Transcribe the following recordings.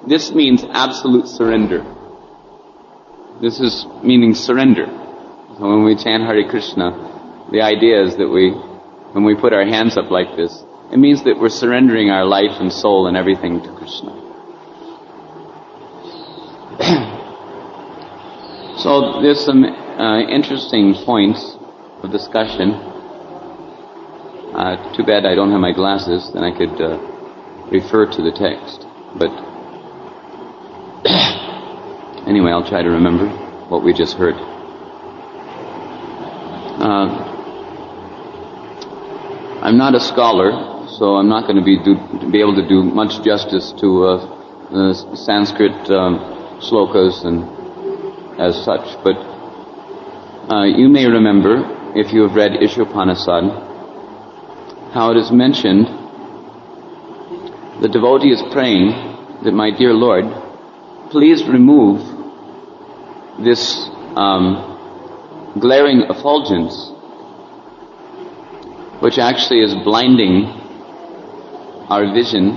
this means absolute surrender. This is meaning surrender. So when we chant Hare Krishna, the idea is that when we put our hands up like this, it means that we're surrendering our life and soul and everything to Krishna. So there's some interesting points of discussion. Too bad I don't have my glasses, then I could refer to the text. But anyway, I'll try to remember what we just heard. I'm not a scholar, so I'm not going to be able to do much justice to Sanskrit slokas and as such. But you may remember, if you have read Ishopanishad, how it is mentioned, the devotee is praying that, my dear Lord, please remove this glaring effulgence, which actually is blinding our vision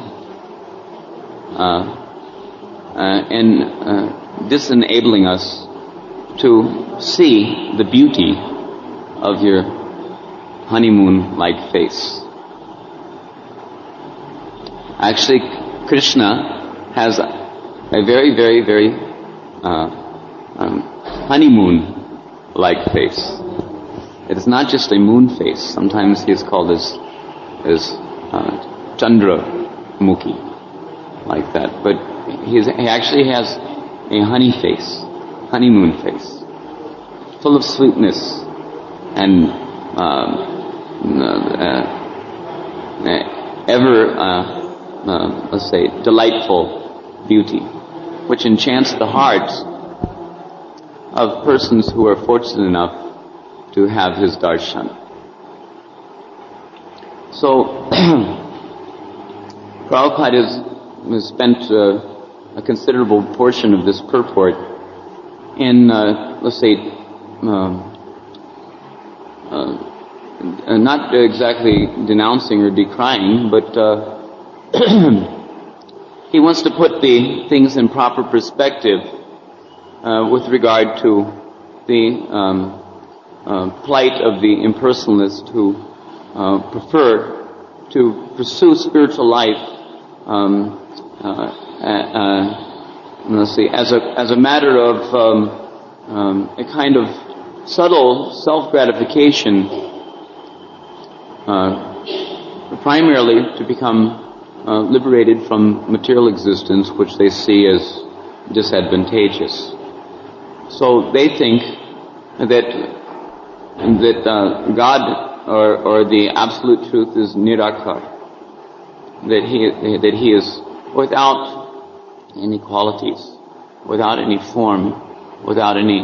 and disenabling us to see the beauty of your honeymoon-like face. Actually, Krishna has a very, very, very honeymoon-like face. It is not just a moon face. Sometimes he is called as Chandra-mukhi, like that. But he actually has a honey face, honeymoon face, full of sweetness and let's say, delightful beauty, which enchants the hearts of persons who are fortunate enough to have his darshan. So, Prabhupada has spent a considerable portion of this purport in, let's say, not exactly denouncing or decrying, but he wants to put the things in proper perspective with regard to the plight of the impersonalist who prefer to pursue spiritual life, let's see, as a matter of a kind of subtle self-gratification, primarily to become liberated from material existence, which they see as disadvantageous. So they think that God or the absolute truth is nirakar, that he is without any qualities, without any form, without any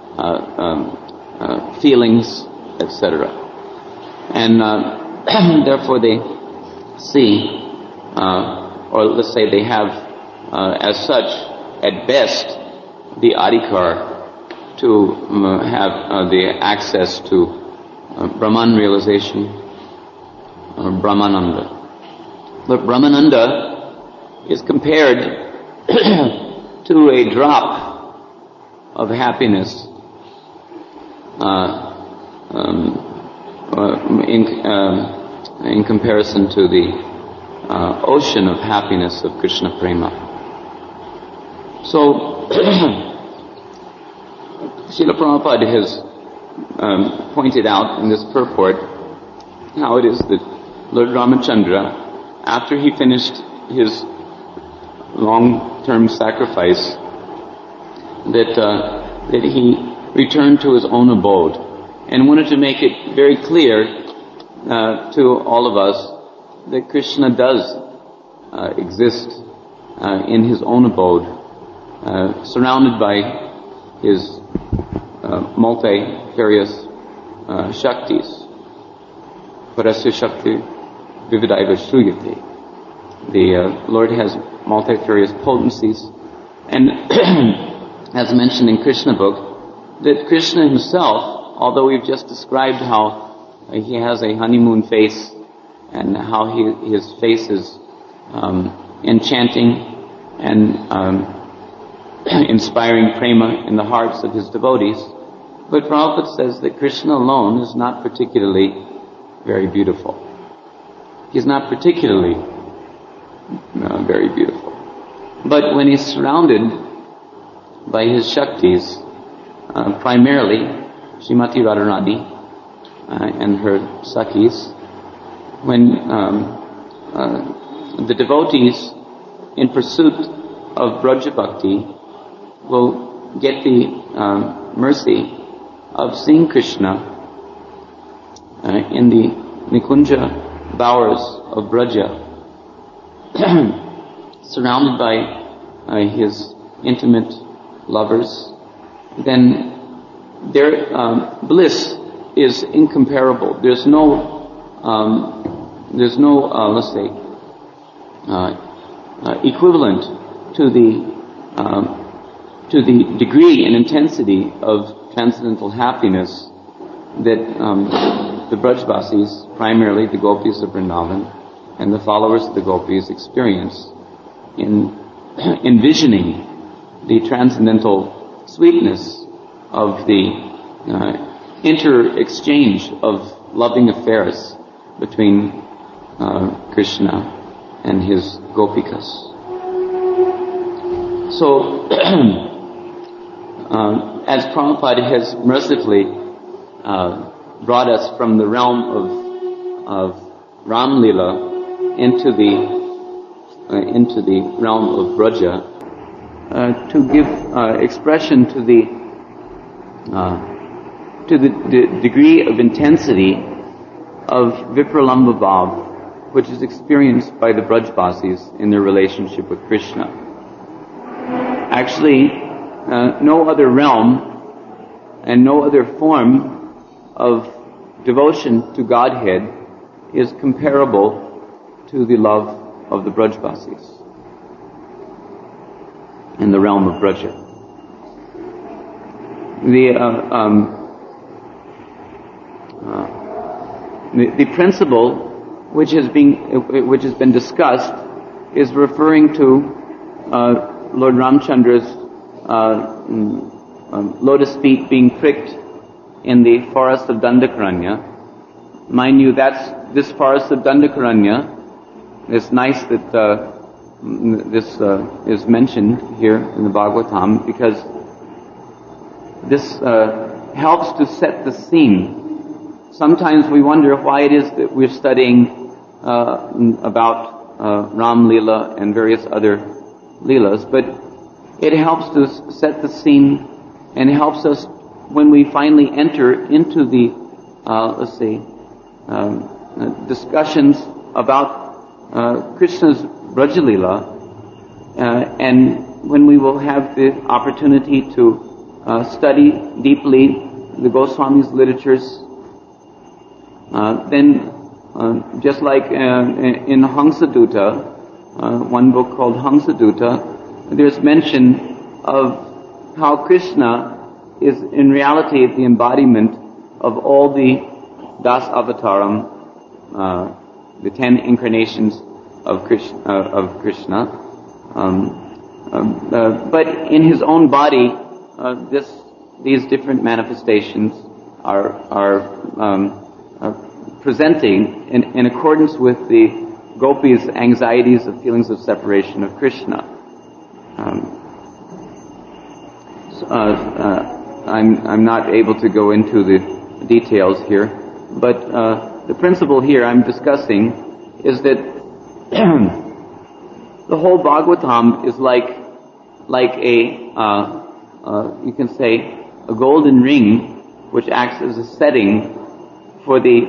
feelings, etc. And therefore they see, or let's say they have, as such, at best, the adhikar to have the access to Brahman realization, or Brahmananda. But Brahmananda is compared to a drop of happiness in comparison to the ocean of happiness of Krishna Prema. So, Srila Prabhupada has pointed out in this purport how it is that Lord Ramachandra, after he finished his long-term sacrifice, that he returned to his own abode and wanted to make it very clear to all of us that Krishna does exist in his own abode, surrounded by his multifarious shaktis. Parasya Shakti Vividaiva Shruyate. The Lord has multifarious potencies, and as mentioned in Krishna book, that Krishna himself, although we've just described how he has a honeymoon face and how his face is enchanting and inspiring prema in the hearts of his devotees. But Prabhupada says that Krishna alone is not particularly very beautiful. He's not particularly very beautiful. But when he's surrounded by his Shaktis, primarily Srimati Radharani and her Sakhis, when the devotees in pursuit of Braja Bhakti will get the mercy of seeing Krishna in the Nikunja bowers of Braja, surrounded by his intimate lovers, then their bliss is incomparable. There's no let's say, equivalent to the degree and intensity of transcendental happiness that the Brajvasis, primarily the gopis of Vrindavan, and the followers of the gopis experience in envisioning the transcendental sweetness of the inter-exchange of loving affairs between Krishna and his gopikas. So, as Prabhupada has mercifully brought us from the realm of Ram Lila into the realm of Braja, to give expression to the degree of intensity of Vipralambha Bhav, which is experienced by the Brajvasis in their relationship with Krishna. Actually, no other realm and no other form of devotion to Godhead is comparable to the love of the Brajvasis in the realm of Braja. The principle which has been discussed is referring to Lord Ramchandra's lotus feet being pricked in the forest of Dandakaranya. Mind you, this forest of Dandakaranya. It's nice that this is mentioned here in the Bhagavatam, because this helps to set the scene. Sometimes we wonder why it is that we're studying about Ram Leela and various other Leelas, but it helps to set the scene and helps us when we finally enter into the, let's say, discussions about Krishna's Braja Leela, and when we will have the opportunity to study deeply the Goswami's literatures, then just like in Hamsadutta, one book called Hamsadutta, there's mention of how Krishna is in reality the embodiment of all the Das Avataram, the 10 incarnations of Krishna. But in his own body, these different manifestations are presenting in accordance with the gopis' anxieties of feelings of separation of Krishna. I'm not able to go into the details here, but the principle here I'm discussing is that the whole Bhagavatam is like a you can say a golden ring which acts as a setting for the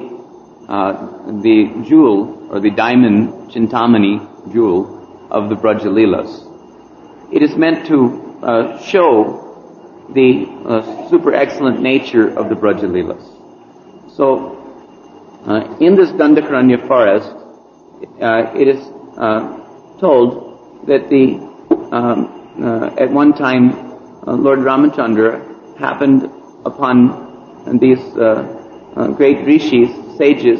jewel or the diamond Chintamani jewel of the Braja Leelas. It is meant to show the super excellent nature of the Braja Leelas. So, in this Dandakaranya forest, it is told that at one time Lord Ramachandra happened upon these great rishis, sages.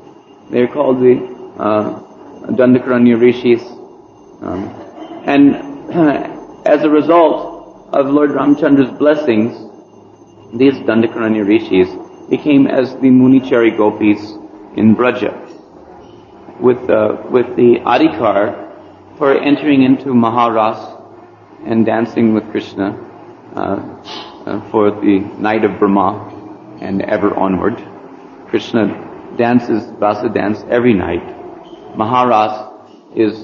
They're called the Dandakaranya rishis, and as a result of Lord Ramchandra's blessings, these Dandakaranya rishis became as the Munichari gopis in Braja, with the adhikar for entering into Maharas and dancing with Krishna for the night of Brahma and ever onward. Krishna dances rasa dance every night. Maharas is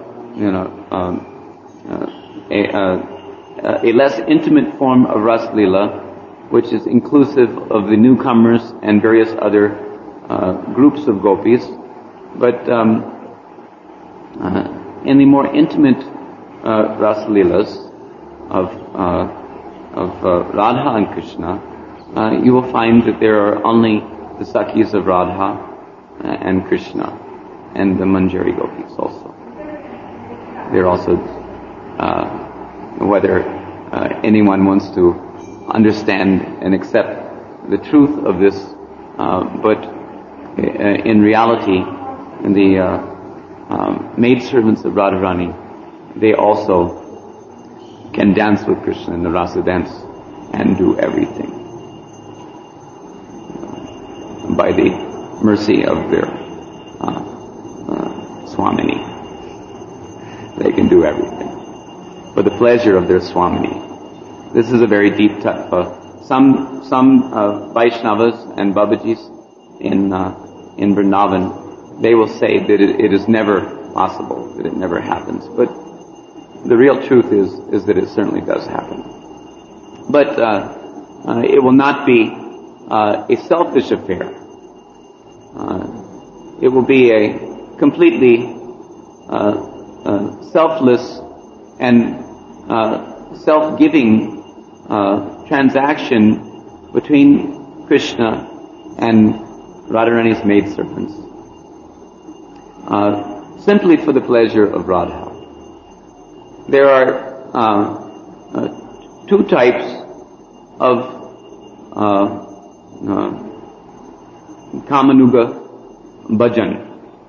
a less intimate form of Ras Leela, which is inclusive of the newcomers and various other groups of gopis. But in the more intimate Ras Leelas of Radha and Krishna, you will find that there are only the Sakhis of Radha and Krishna, and the Manjari gopis also. They're also, whether anyone wants to understand and accept the truth of this, but in reality, the maidservants of Radharani, they also can dance with Krishna in the rasa dance and do everything by the mercy of their Swamini. They can do everything for the pleasure of their Swamini. This is a very deep tattva. Some Vaishnavas and Babajis in Vrindavan, they will say that it is never possible, that it never happens. But the real truth is that it certainly does happen. But it will not be a selfish affair. It will be a completely selfless and self-giving transaction between Krishna and Radharani's maidservants, simply for the pleasure of Radha. There are two types of Kamanuga bhajan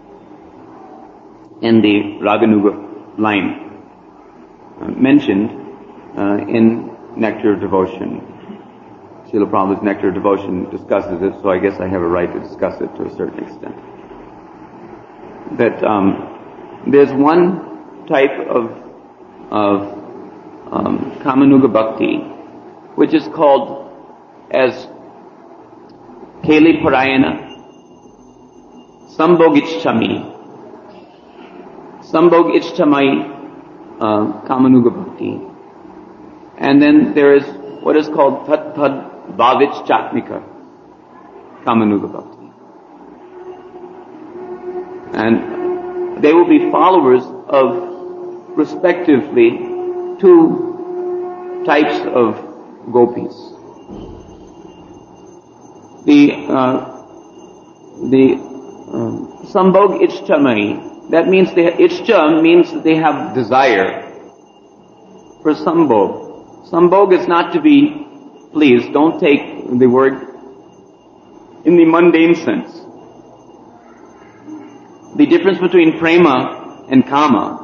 in the Raganuga line mentioned in Nectar of Devotion. Srila Prabhupada's Nectar of Devotion discusses it, so I guess I have a right to discuss it to a certain extent. That there's one type of Kamanuga Bhakti, which is called as Keli Parayana Sambhog Ichchami. Sambhog Ichchamai Kamanuga Bhakti. And then there is what is called Tat Tad Bhavich Chatmika Kamanuga Bhakti. And they will be followers of respectively two types of gopis. The Sambhog Ichchamai, that means Ichcha means that they have desire for Sambhog. Sambhog is not to be pleased. Don't take the word in the mundane sense. The difference between prema and kama.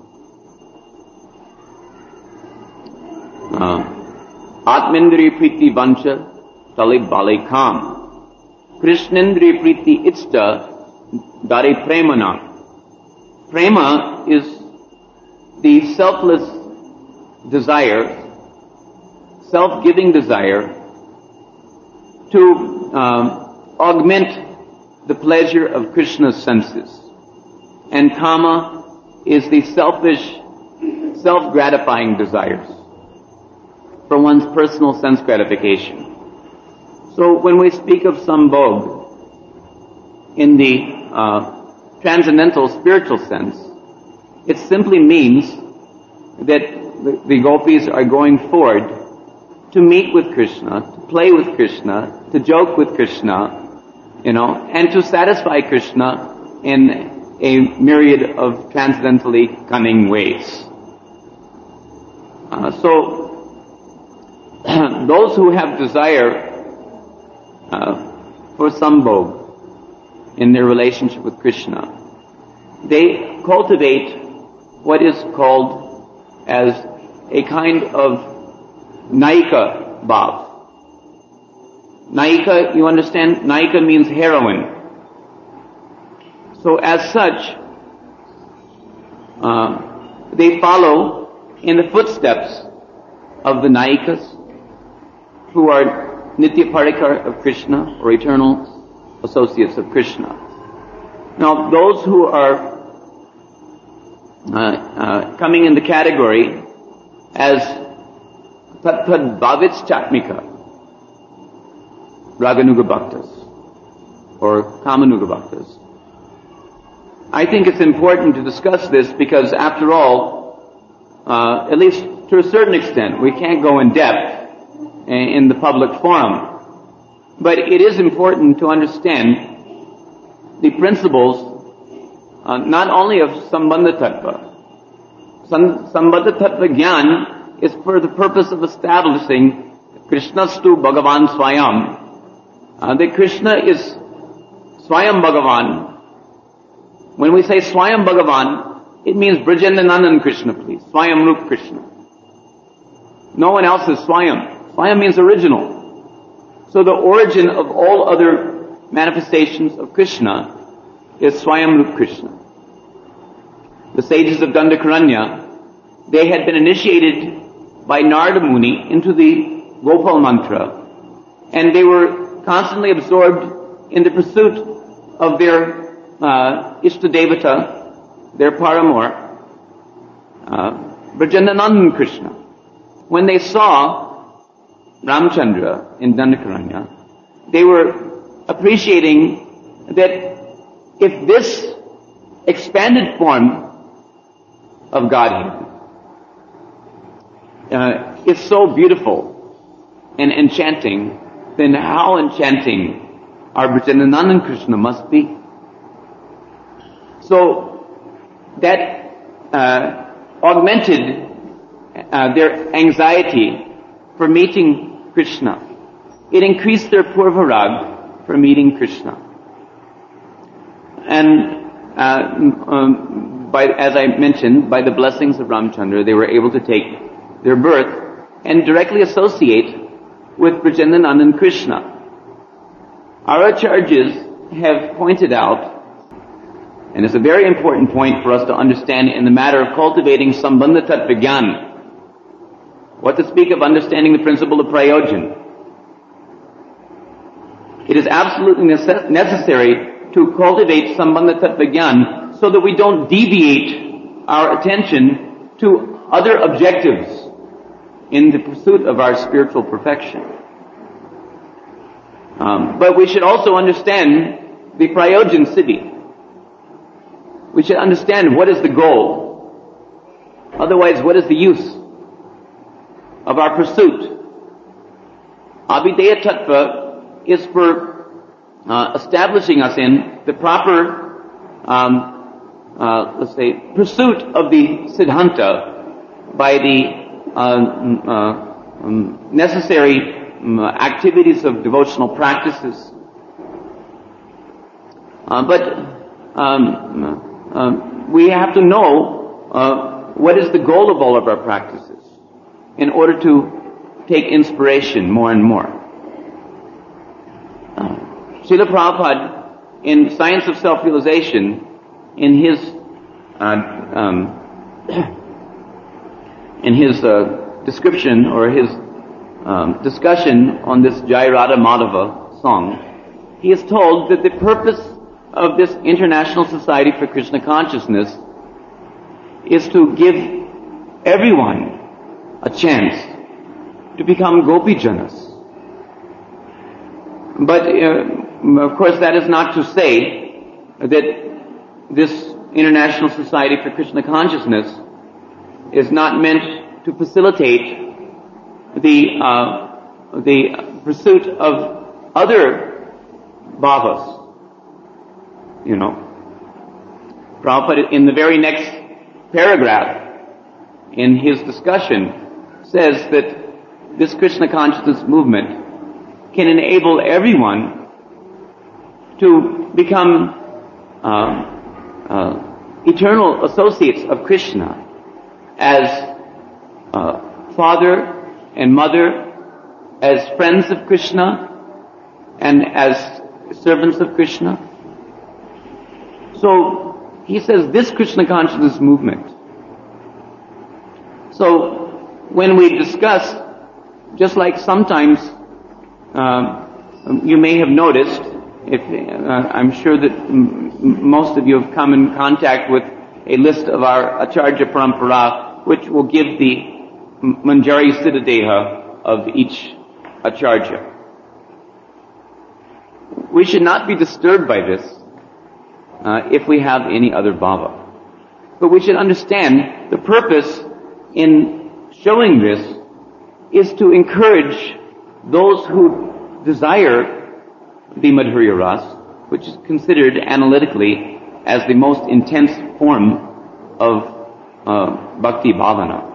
Atmendriya priti vancha talib bale kam. Krishnendriya priti ichta dare premana. Prema is the selfless desire, self-giving desire to augment the pleasure of Krishna's senses. And kama is the selfish, self-gratifying desires for one's personal sense gratification. So when we speak of Sambhog in the transcendental spiritual sense, it simply means that the gopis are going forward to meet with Krishna, to play with Krishna, to joke with Krishna, and to satisfy Krishna in a myriad of transcendentally cunning ways. So those who have desire for Sambhog in their relationship with Krishna, they cultivate what is called as a kind of Naika Bhav. Naika, you understand? Naika means heroine. So as such, they follow in the footsteps of the Naikas, who are Nitya Parikar of Krishna, or eternal associates of Krishna. Now, those who are coming in the category as Tat-Tad Bhavits Chatmika, Raganuga Bhaktas, or Kamanuga Bhaktas. I think it's important to discuss this because, after all, at least to a certain extent, we can't go in depth in the public forum. But it is important to understand the principles not only of Sambandha Tattva. Sambandha Tattva Gyan is for the purpose of establishing Krishnastu Bhagavan Swayam. That Krishna is Swayam Bhagavan. When we say Swayam Bhagavan, it means Brajendanandan Krishna, please. Swayam Rup Krishna. No one else is Swayam. Swayam means original. So the origin of all other manifestations of Krishna is Swayam Rup Krishna. The sages of Dandakaranya, they had been initiated by Narada Muni into the Gopal mantra, and they were constantly absorbed in the pursuit of their Ishtadevata, their paramour, Brajendanandan Krishna. When they saw Ramchandra in Dandakaranya, they were appreciating that if this expanded form of Godhead is so beautiful and enchanting, then how enchanting our Brajendanandan Krishna must be. So that augmented their anxiety for meeting Krishna. It increased their purvarag for meeting Krishna. And as I mentioned, by the blessings of Ramchandra, they were able to take their birth and directly associate with Brajendanandan Krishna. Our acharyas have pointed out, and it's a very important point for us to understand in the matter of cultivating Sambandha Tattva Gyan. What to speak of understanding the principle of Prayojan. It is absolutely necessary to cultivate Sambandha Tattva Gyan so that we don't deviate our attention to other objectives in the pursuit of our spiritual perfection. But we should also understand the Prayojan Siddhi. We should understand what is the goal. Otherwise, what is the use of our pursuit? Abhideya Tattva is for establishing us in the proper, let's say, pursuit of the Siddhanta by the necessary activities of devotional practices. But we have to know what is the goal of all of our practices in order to take inspiration more and more. Srila Prabhupada, in Science of Self-Realization, in his description or his discussion on this Jai Radha Madhava song, he is told that the purpose of this International Society for Krishna Consciousness is to give everyone a chance to become Gopi-janas. But of course that is not to say that this International Society for Krishna Consciousness is not meant to facilitate the pursuit of other bhavas. You know, Prabhupada in the very next paragraph in his discussion says that this Krishna consciousness movement can enable everyone to become eternal associates of Krishna as father and mother, as friends of Krishna, and as servants of Krishna. So he says this Krishna consciousness movement. So when we discuss, just like sometimes you may have noticed, if I'm sure that most of you have come in contact with a list of our Acharya Parampara, which will give the Manjari Siddhadeha of each Acharya. We should not be disturbed by this if we have any other bhava. But we should understand the purpose in showing this is to encourage those who desire the Madhurya Ras, which is considered analytically as the most intense form of Bhakti Bhavana.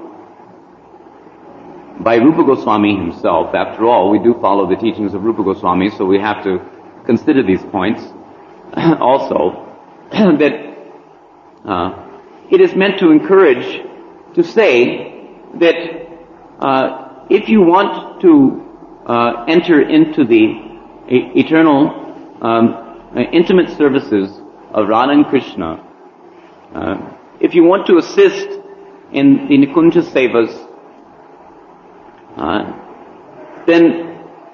By Rupa Goswami himself, after all, we do follow the teachings of Rupa Goswami, so we have to consider these points also, that it is meant to encourage, to say that if you want to enter into the eternal intimate services of Radha and Krishna, if you want to assist in the Nikunja Sevas, then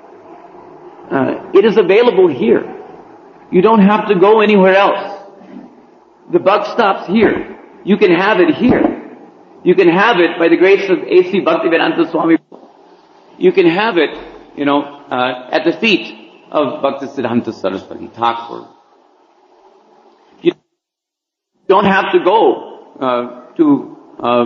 it is available here. You don't have to go anywhere else. The buck stops here. You can have it here. You can have it by the grace of A.C. Bhaktivedanta Swami. You can have it, at the feet of Bhaktisiddhanta Saraswati Thakur. You don't have to go to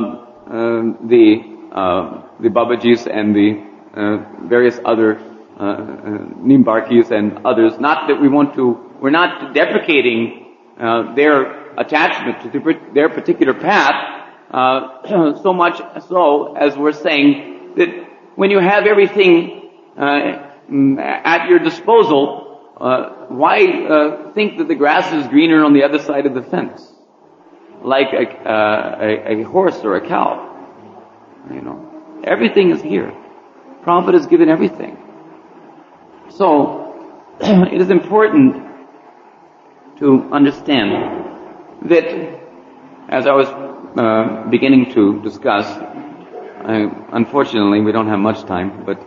the Babajis and the various other Nimbarkis and others. Not that we're not deprecating their attachment to their particular path, so much so as we're saying that when you have everything at your disposal, why think that the grass is greener on the other side of the fence, like a horse or a cow? Everything is here. Prabhupada has given everything. So it is important to understand that, as I was beginning to discuss, unfortunately we don't have much time, but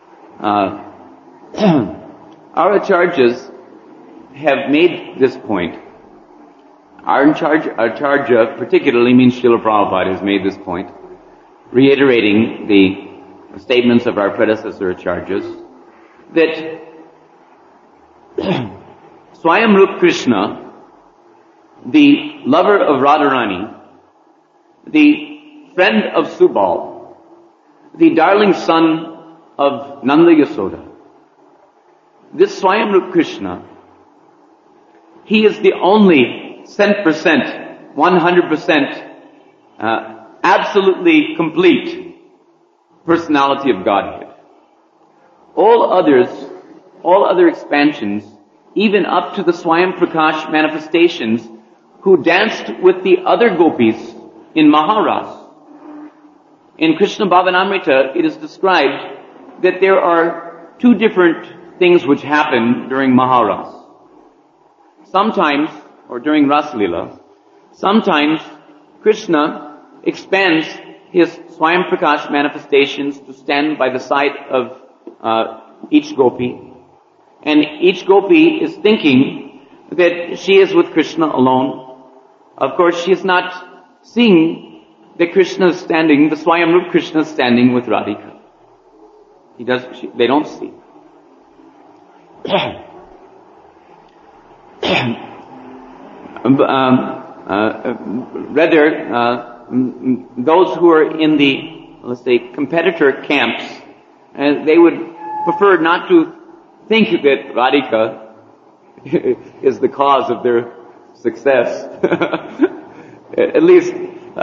our acharyas have made this point. Our acharya particularly means Srila Prabhupada has made this point, reiterating the statements of our predecessor acharyas, that Swayamrup Krishna, the lover of Radharani, the friend of Subal, the darling son of Nanda Yasoda, this Swayamrup Krishna, he is the only 100%, absolutely complete personality of Godhead. All other expansions, even up to the Swayam Prakash manifestations, who danced with the other gopis in Maharas. In Krishna Bhavanamrita, it is described that there are two different things which happen during Maharas. Sometimes, or during Raslila, sometimes Krishna expands his Swayam Prakash manifestations to stand by the side of each gopi. And each gopi is thinking that she is with Krishna alone. Of course, she is not seeing that Krishna is standing, the Swayamrup Krishna is standing with Radhika. They don't see. Rather, those who are in the, let's say, competitor camps, they would prefer not to think that Radhika is the cause of their success. At least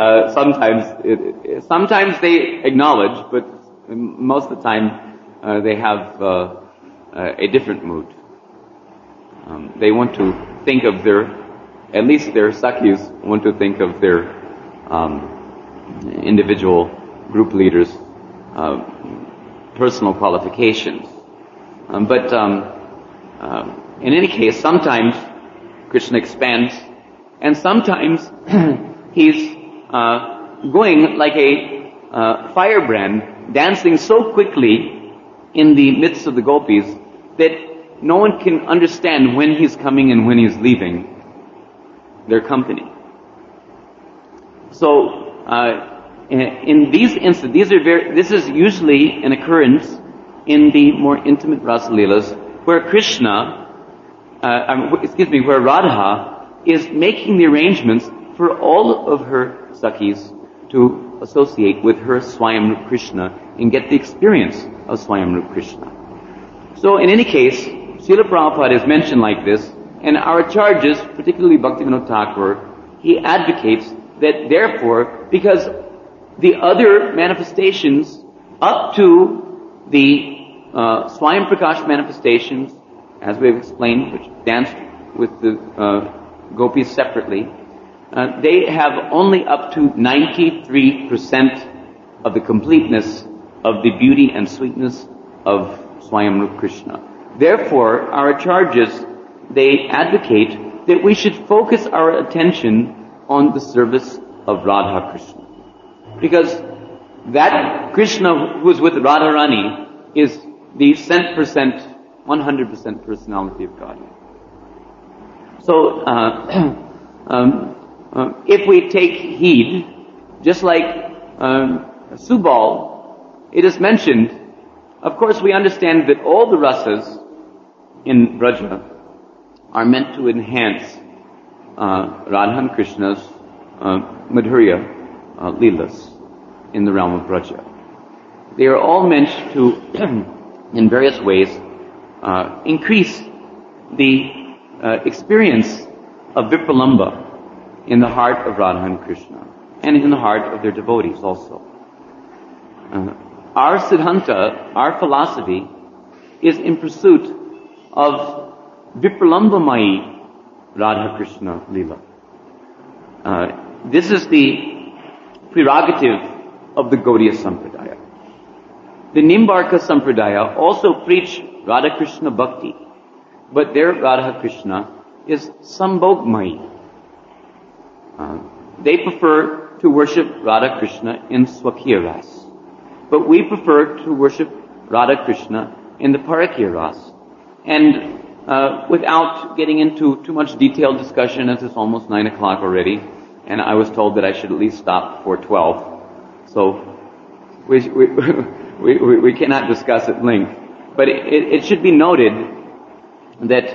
sometimes they acknowledge, but most of the time they have a different mood. They want to think of at least their sakhis want to think of their individual group leaders' personal qualifications. But in any case, sometimes Krishna expands, and sometimes he's going like a firebrand, dancing so quickly in the midst of the gopis that no one can understand when he's coming and when he's leaving their company. So, in these instances, this is usually an occurrence in the more intimate Rasa Leelas, where where Radha is making the arrangements for all of her Sakhis to associate with her Swayamrup Krishna and get the experience of Swayamrup Krishna. So in any case, Srila Prabhupada is mentioned like this, and our charges, particularly Bhaktivinoda Thakur, he advocates that therefore, because the other manifestations up to the Swayam Prakash manifestations, as we have explained, which danced with the gopis separately, they have only up to 93% of the completeness of the beauty and sweetness of Swayamrup Krishna. Therefore, our acharyas, they advocate that we should focus our attention on the service of Radha Krishna. Because that Krishna who is with Radharani is the 100% personality of God. So, if we take heed, just like Subal, it is mentioned, of course we understand that all the rasas in Braja are meant to enhance Radha and Krishna's Madhurya Leelas in the realm of Braja. They are all meant to, in various ways, increase the experience of Vipralamba in the heart of Radha and Krishna, and in the heart of their devotees also. Our Siddhanta, our philosophy, is in pursuit of Vipralambamai Radha Krishna Leela. This is the prerogative of the Gaudiya Sampradaya. The Nimbarka Sampradaya also preach Radha Krishna Bhakti, but their Radha Krishna is Sambhogmai. They prefer to worship Radha Krishna in Swakiya Ras, but we prefer to worship Radha Krishna in the Parakiya Ras. And without getting into too much detailed discussion, as it's almost 9 o'clock already, and I was told that I should at least stop before 12, so we cannot discuss at length. But it should be noted that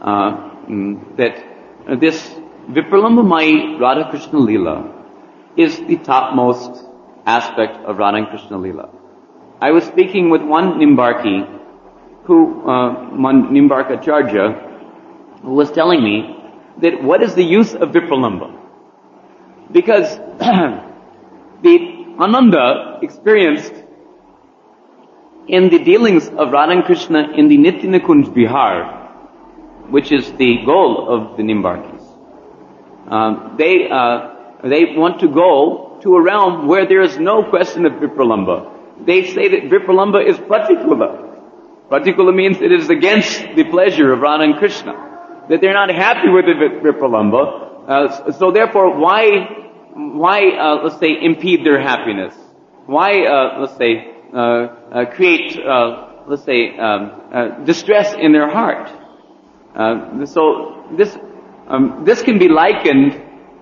this Vipralambamai Radha Krishna Leela is the topmost aspect of Radha Krishna Leela. I was speaking with one Nimbarki, one Nimbarkacharya, who was telling me that what is the use of Vipralamba? Because the Ananda experienced in the dealings of Radha and Krishna in the Nitya-Nikunj Bihar, which is the goal of the Nimbarkis. They want to go to a realm where there is no question of Vipralamba. They say that Vipralamba is Pratikula. Pratikula means it is against the pleasure of Radha and Krishna. That they're not happy with the Vipralamba. So therefore, why, let's say, impede their happiness? Why, let's say, create, let's say, distress in their heart? So this can be likened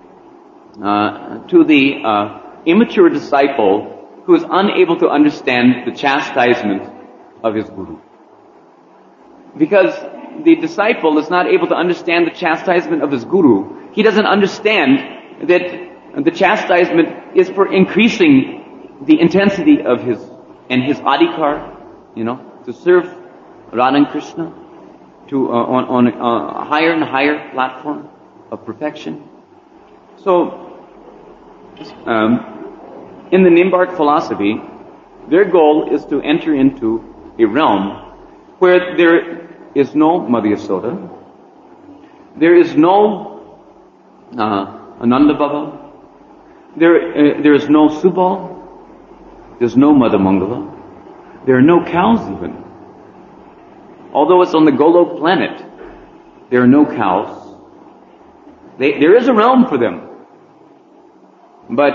to the immature disciple who is unable to understand the chastisement of his guru. Because the disciple is not able to understand the chastisement of his guru, he doesn't understand that the chastisement is for increasing the intensity of his adhikar, to serve Radha and Krishna on a higher and higher platform of perfection. So, in the Nimbark philosophy, their goal is to enter into a realm where there is no Madhya Yasoda, there is no Ananda Baba, there is no Subal, There's no Mother Mangala. There are no cows even. Although it's on the Golok planet, there are no cows. There is a realm for them. But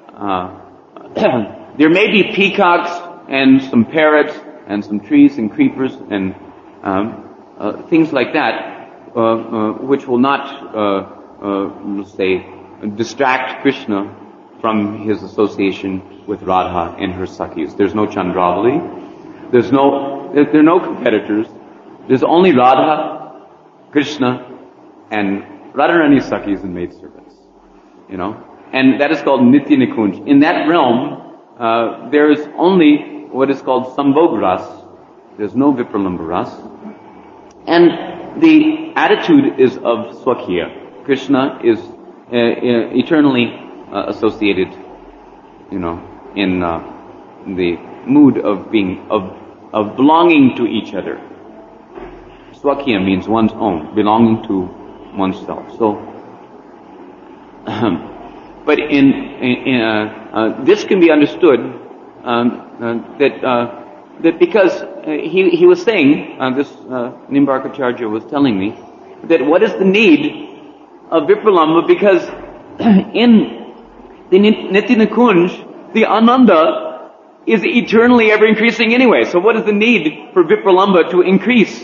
there may be peacocks and some parrots and some trees and creepers and things like that, which will not, let's say, distract Krishna from his association with Radha and her Sakhis. There's no Chandravali. There are no competitors. There's only Radha, Krishna, and Radharani's Sakhis and maidservants. And that is called Nitya Nikunj. In that realm, there is only what is called Sambhog Ras. There's no Vipralambha Ras. And the attitude is of Swakya. Krishna is eternally associated, in the mood of being, of belonging to each other. Swakya means one's own, belonging to oneself. So, but this can be understood that because he was saying, this Nimbarkacharya was telling me, that what is the need of Vipralambha, because in the Nitya Nikunj, the Ananda is eternally ever increasing anyway. So what is the need for Vipralambha to increase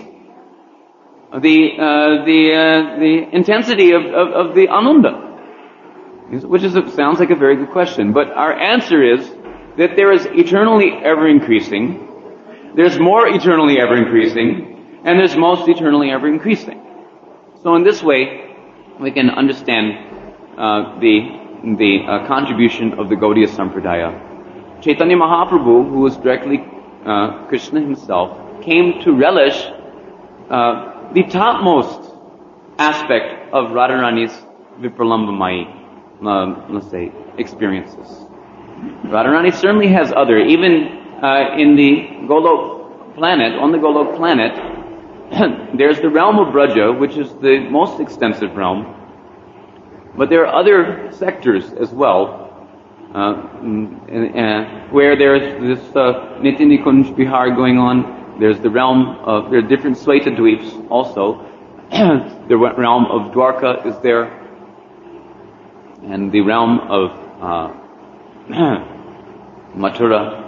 the intensity of the Ananda? Which sounds like a very good question. But our answer is that there is eternally ever increasing, there's more eternally ever increasing, and there's most eternally ever increasing. So in this way, we can understand the contribution of the Gaudiya Sampradaya. Chaitanya Mahaprabhu, who was directly Krishna himself, came to relish the topmost aspect of Radharani's Vipralambha-mayi, let's say, experiences. Radharani certainly has other, even in the Golok planet, on the Golok planet, there's the realm of Braja, which is the most extensive realm, but there are other sectors as well, where there's this Nitya Nikunj Vihar going on. There's the realm of, there are different Sweta Dweeps also. The realm of Dwarka is there, and the realm of Mathura,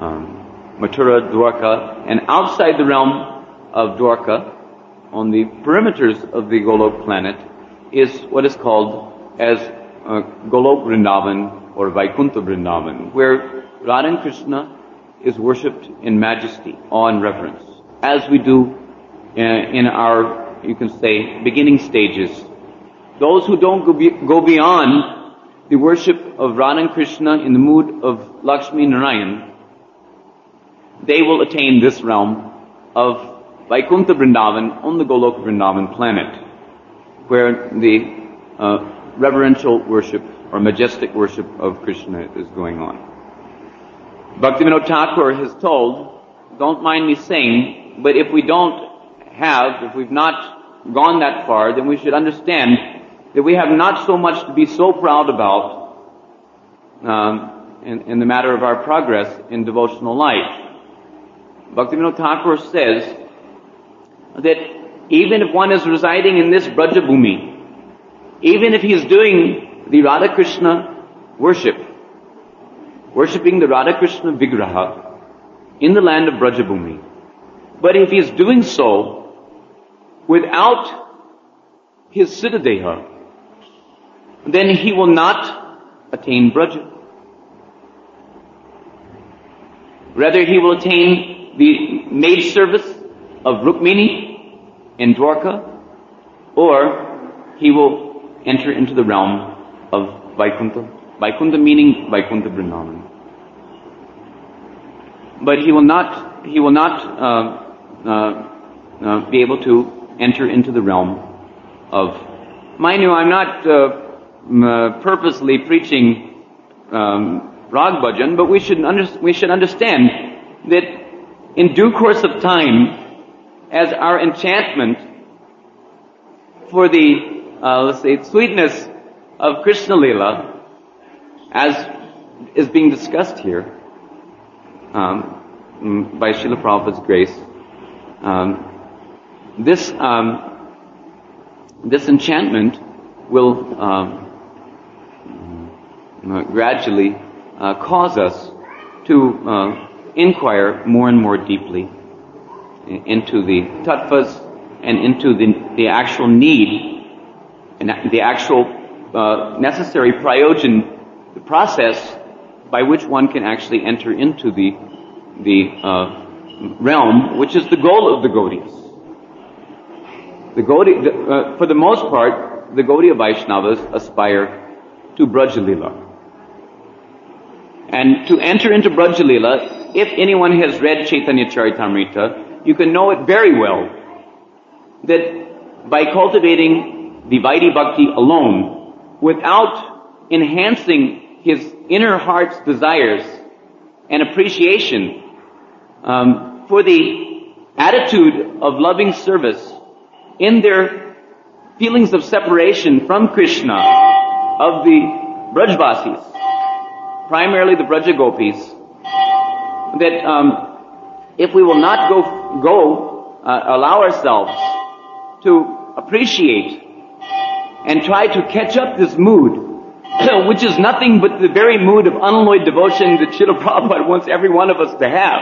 Dwarka, and outside the realm of Dwarka, on the perimeters of the Golok planet, is what is called as Golok Vrindavan or Vaikuntha Vrindavan, where Radha and Krishna is worshipped in majesty, awe and reverence, as we do in our, you can say, beginning stages. Those who don't go beyond the worship of Radha and Krishna in the mood of Lakshmi Narayan, they will attain this realm of Vaikuntha Vrindavan on the Golok Vrindavan planet, where the reverential worship or majestic worship of Krishna is going on. Bhaktivinoda Thakur has told, don't mind me saying, but if we've not gone that far, then we should understand that we have not so much to be so proud about in the matter of our progress in devotional life. Bhaktivinoda Thakur says that even if one is residing in this Braja Bhumi, even if he is doing the Radha Krishna worshipping the Radha Krishna Vigraha in the land of Braja Bhumi, but if he is doing so without his Siddhadeha, then he will not attain Braja. Rather, he will attain the maid service of Rukmini in Dwarka, or he will enter into the realm of Vaikuntha. Vaikuntha meaning Vaikuntha Vrindavan. But he will not be able to enter into the realm of. Mind you, I'm not purposely preaching Rag Bhajan, but we should understand that in due course of time, as our enchantment for the let's say sweetness of Krishna Lila, as is being discussed here, by Srila Prabhupada's grace, this enchantment will gradually cause us to inquire more and more deeply into the tattvas and into the actual need and the actual necessary prayojan, the process by which one can actually enter into the realm, which is the goal of the Gaudiyas. For the most part, the Gaudiya Vaishnavas aspire to Brajalila. And to enter into Brajalila, if anyone has read Chaitanya Charitamrita, you can know it very well that by cultivating the Vaidhi Bhakti alone, without enhancing his inner heart's desires and appreciation for the attitude of loving service in their feelings of separation from Krishna, of the Brajvasis, primarily the Braja Gopis, that if we will not allow ourselves to appreciate and try to catch up this mood, which is nothing but the very mood of unalloyed devotion that Srila Prabhupada wants every one of us to have.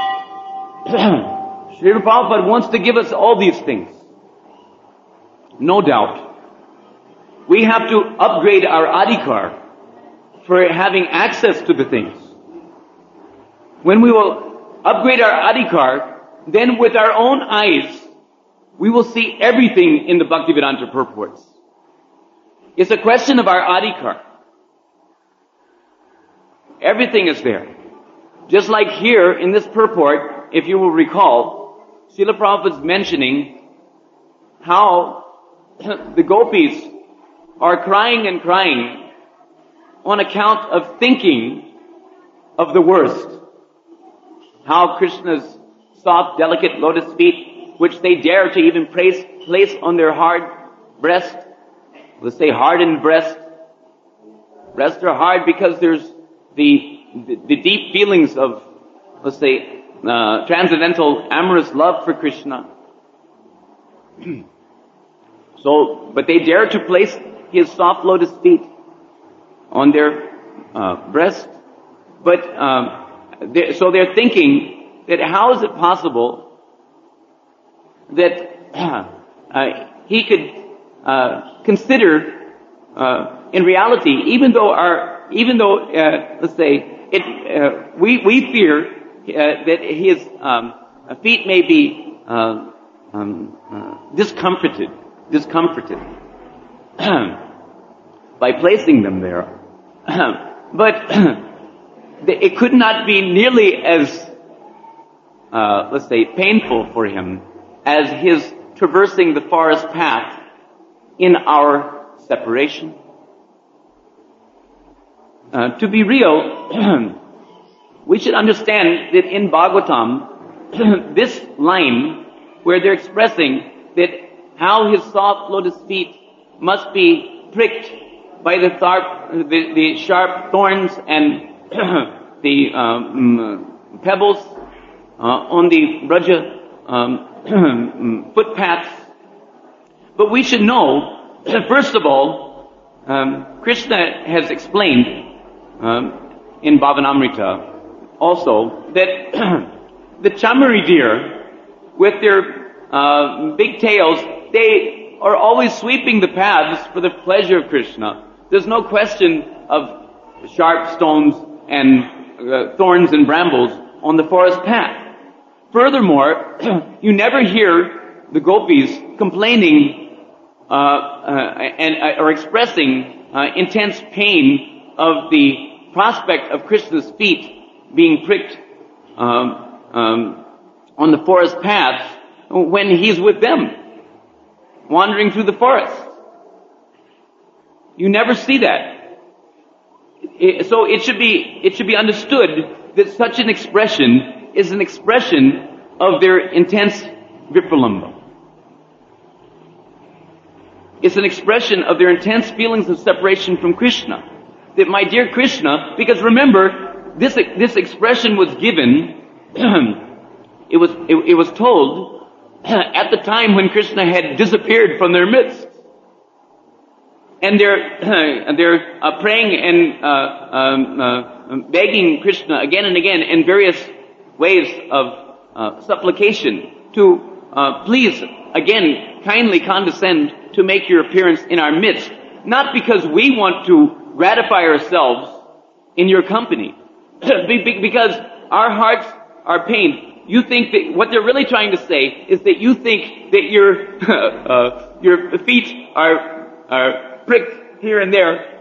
Srila Prabhupada wants to give us all these things. No doubt. We have to upgrade our adhikar for having access to the things. When we will upgrade our adhikar, then with our own eyes, we will see everything in the Bhaktivedanta purports. It's a question of our adhikar. Everything is there. Just like here in this purport, if you will recall, Srila Prabhupada's mentioning how the gopis are crying and crying on account of thinking of the worst. How Krishna's soft, delicate lotus feet, which they dare to even place on their hard breast, let's say hardened breast. Breasts are hard because there's the deep feelings of, let's say, transcendental amorous love for Krishna. But they dare to place his soft lotus feet on their breast. But so they're thinking that how is it possible that he could consider in reality, even though let's say we fear that his feet may be discomforted by placing them there. But it could not be nearly as let's say painful for him as his traversing the forest path in our separation. To be real, we should understand that in Bhagavatam, this line where they're expressing that how his soft lotus feet must be pricked by the sharp thorns and the pebbles on the Braja footpaths. But we should know, first of all, Krishna has explained in Bhavanamrita also that the chamari deer, with their big tails, they are always sweeping the paths for the pleasure of Krishna. There's no question of sharp stones and thorns and brambles on the forest path. Furthermore, you never hear the gopis complaining or expressing intense pain of the prospect of Krishna's feet being pricked on the forest paths when he's with them, wandering through the forest. You never see that. So it should be understood that such an expression is an expression of their intense vipralambha. It's an expression of their intense feelings of separation from Krishna. That my dear Krishna, because remember, this expression was given, it was told at the time when Krishna had disappeared from their midst. And they're praying and begging Krishna again and again in various ways of supplication to please again kindly condescend to make your appearance in our midst. Not because we want to gratify ourselves in your company, because our hearts are pained. You think that what they're really trying to say is that you think that your feet are pricked here and there,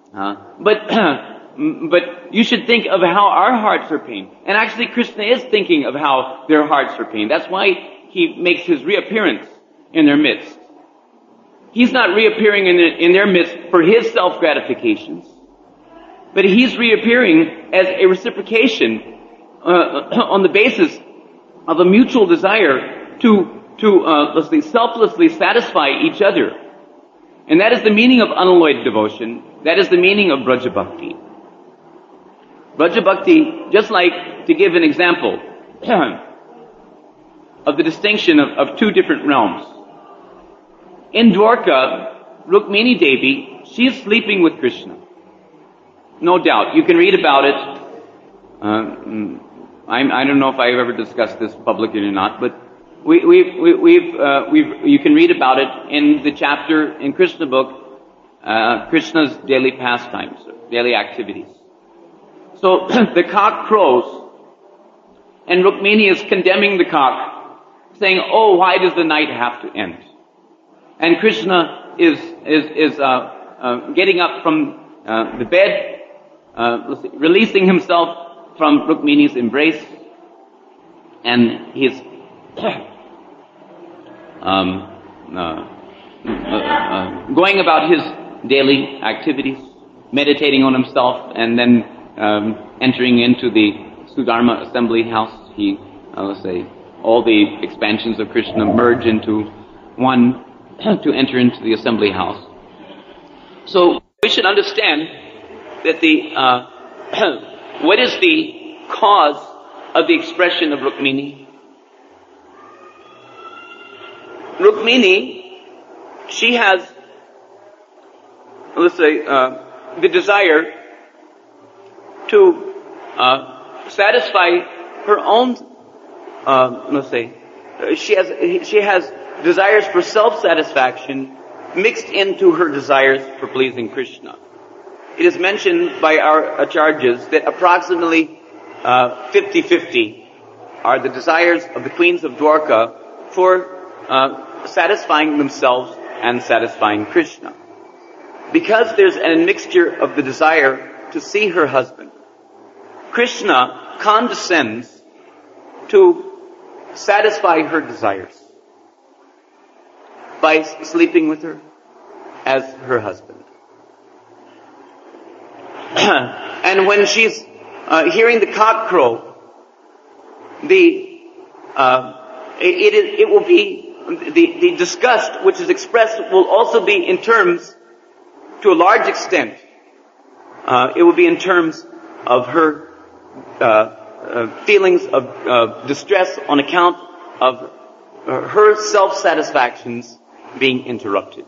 but you should think of how our hearts are pained. And actually, Krishna is thinking of how their hearts are pained. That's why he makes his reappearance in their midst. He's not reappearing in their midst for his self-gratifications, but he's reappearing as a reciprocation on the basis of a mutual desire to selflessly satisfy each other. And that is the meaning of unalloyed devotion. That is the meaning of Braja Bhakti. Braja Bhakti, just like, to give an example of the distinction of two different realms. In Dwarka, Rukmini Devi, she's sleeping with Krishna. No doubt. You can read about it. I don't know if I've ever discussed this publicly or not, but you can read about it in the chapter in Krishna book, Krishna's daily pastimes, daily activities. So the cock crows, and Rukmini is condemning the cock, saying, "Oh, why does the night have to end?" And Krishna is getting up from the bed, releasing himself from Rukmini's embrace, and he's going about his daily activities, meditating on himself, and then entering into the Sudharma assembly house. He, all the expansions of Krishna merge into one to enter into the assembly house. So we should understand that what is the cause of the expression of Rukmini? Rukmini, she has, the desire to satisfy her own, she has desires for self-satisfaction mixed into her desires for pleasing Krishna. It is mentioned by our acharyas that approximately 50-50 are the desires of the queens of Dwarka for satisfying themselves and satisfying Krishna. Because there's a mixture of the desire to see her husband, Krishna condescends to satisfy her desires by sleeping with her as her husband. And when she's hearing the cock crow, it will be the disgust which is expressed will also be in terms, to a large extent, it will be in terms of her feelings of distress on account of her self-satisfactions being interrupted.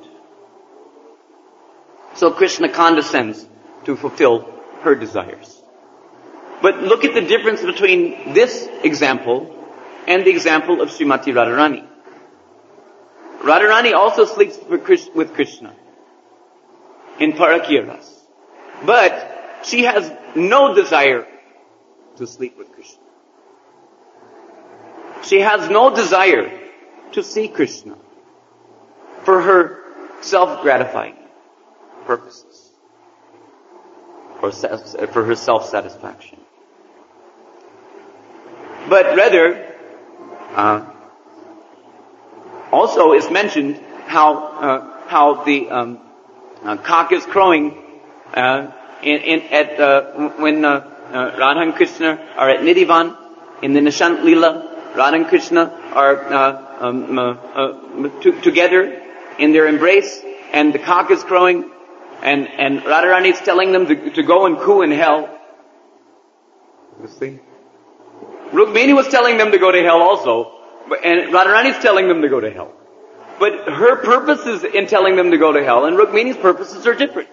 So Krishna condescends to fulfill her desires. But look at the difference between this example and the example of Srimati Radharani. Radharani also sleeps with Krishna in Parakya Ras. But she has no desire to sleep with Krishna. She has no desire to see Krishna for her self-gratifying purposes, for her self-satisfaction. But rather, also is mentioned how the cock is crowing when Radha and Krishna are at Nidhivan in the Nishant Leela. Radha and Krishna are together in their embrace, and the cock is crowing, and Radharani is telling them to go and coo in hell. You see? Rukmini was telling them to go to hell also, and Radharani's telling them to go to hell. But her purposes in telling them to go to hell and Rukmini's purposes are different.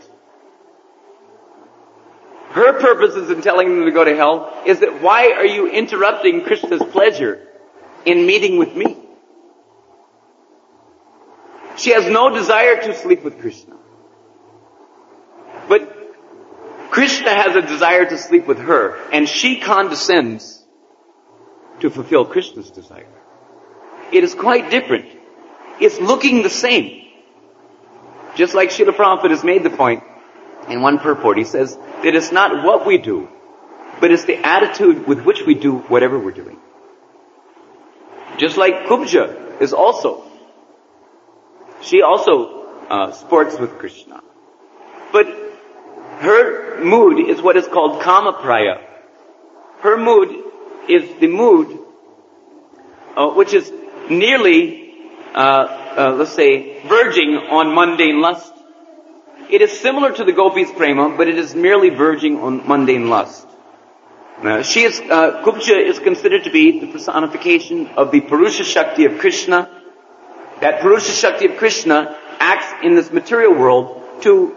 Her purposes in telling them to go to hell is that why are you interrupting Krishna's pleasure in meeting with me? She has no desire to sleep with Krishna. But Krishna has a desire to sleep with her, and she condescends to fulfill Krishna's desire. It is quite different. It's looking the same. Just like Srila Prabhupada has made the point in one purport. He says that it's not what we do, but it's the attitude with which we do whatever we're doing. Just like Kubja is also. She also sports with Krishna. But her mood is what is called Kamapraya. Her mood is the mood which is nearly, let's say, verging on mundane lust. It is similar to the Gopis' prema, but it is merely verging on mundane lust. Kubja is considered to be the personification of the Purusha Shakti of Krishna. That Purusha Shakti of Krishna acts in this material world to,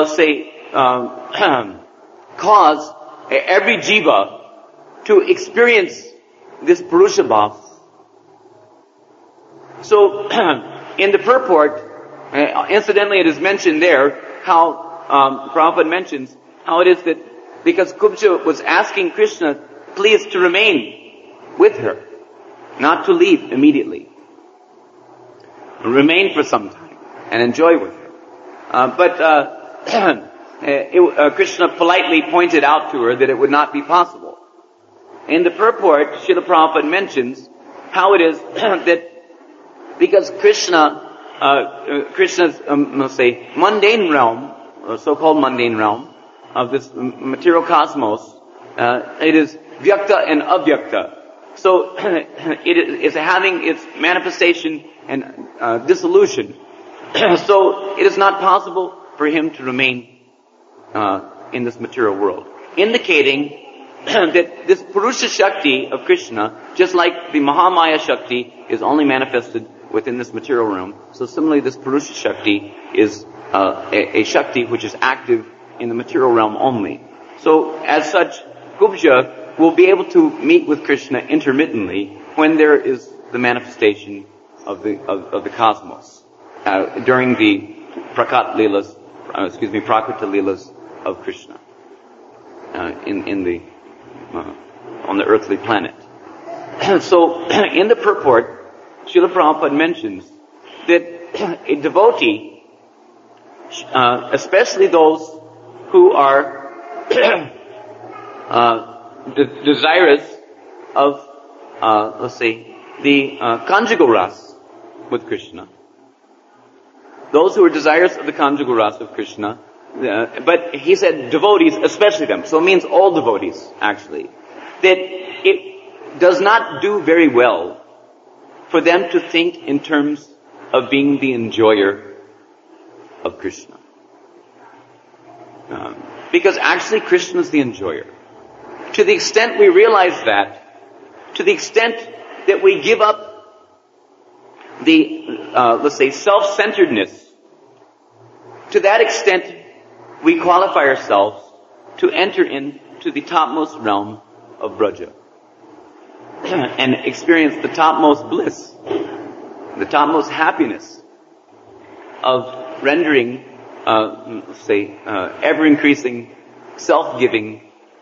cause every jiva to experience this Purusha bhav. So, in the purport, incidentally it is mentioned there how Prabhupada mentions how it is that because Kubja was asking Krishna please to remain with her, not to leave immediately. Remain for some time and enjoy with her. But Krishna politely pointed out to her that it would not be possible. In the purport, Srila Prabhupada mentions how it is that because Krishna's mundane realm, or so-called mundane realm of this material cosmos, it is vyakta and avyakta. So it is having its manifestation and dissolution. So it is not possible for him to remain in this material world, indicating that this Purusha Shakti of Krishna, just like the Mahamaya Shakti is only manifested within this material realm, so similarly this Purusha Shakti is a Shakti which is active in the material realm only. So as such, Kubja will be able to meet with Krishna intermittently when there is the manifestation of the cosmos during the Prakrita Leelas of Krishna on the earthly planet. So in the purport, Srila Prabhupada mentions that a devotee, especially those who are desirous of, the conjugal ras with Krishna. Those who are desirous of the conjugal ras of Krishna, but he said devotees, especially them, so it means all devotees, actually, that it does not do very well for them to think in terms of being the enjoyer of Krishna. Because actually Krishna is the enjoyer. To the extent we realize that, to the extent that we give up the, self-centeredness, to that extent we qualify ourselves to enter into the topmost realm of Braja and experience the topmost bliss, the topmost happiness of rendering, ever-increasing, self-giving.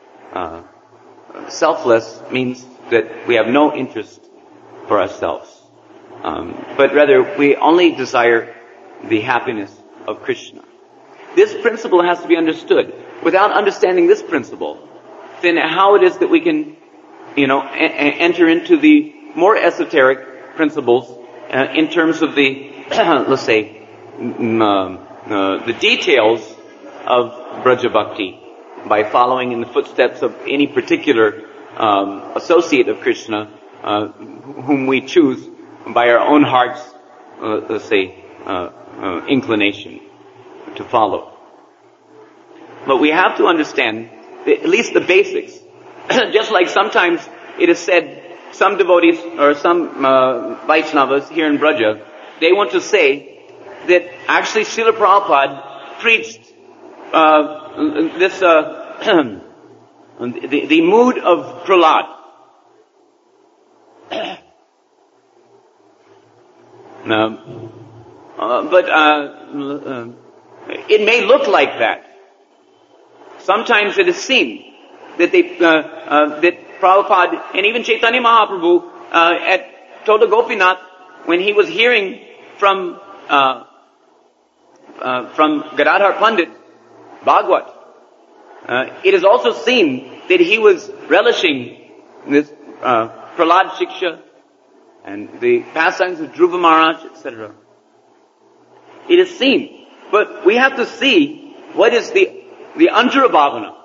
Selfless means that we have no interest for ourselves, but rather we only desire the happiness of Krishna. This principle has to be understood. Without understanding this principle, then how it is that we can, enter into the more esoteric principles in terms of the, the details of Braja Bhakti by following in the footsteps of any particular associate of Krishna whom we choose by our own heart's, inclination to follow. But we have to understand at least the basics just like sometimes it is said, some devotees or some Vaishnavas here in Braja, they want to say that actually Srila Prabhupada preached the mood of Prahlad. But it may look like that. Sometimes it is seen that that Prabhupada and even Chaitanya Mahaprabhu at Toda Gopinath, when he was hearing from Gadadhar Pandit Bhagwat, it is also seen that he was relishing this Prahlad Shiksha and the pastimes of Dhruva Maharaj, etc. It is seen, but we have to see what is the Antara Bhavana.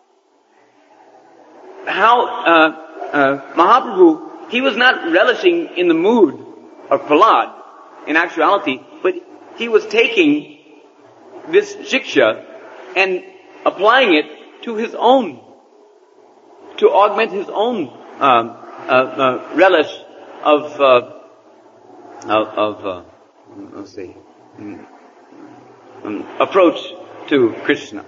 How Mahaprabhu, he was not relishing in the mood of Prahlad in actuality, but he was taking this shiksha and applying it to his own, to augment his own relish of let's see, approach to Krishna.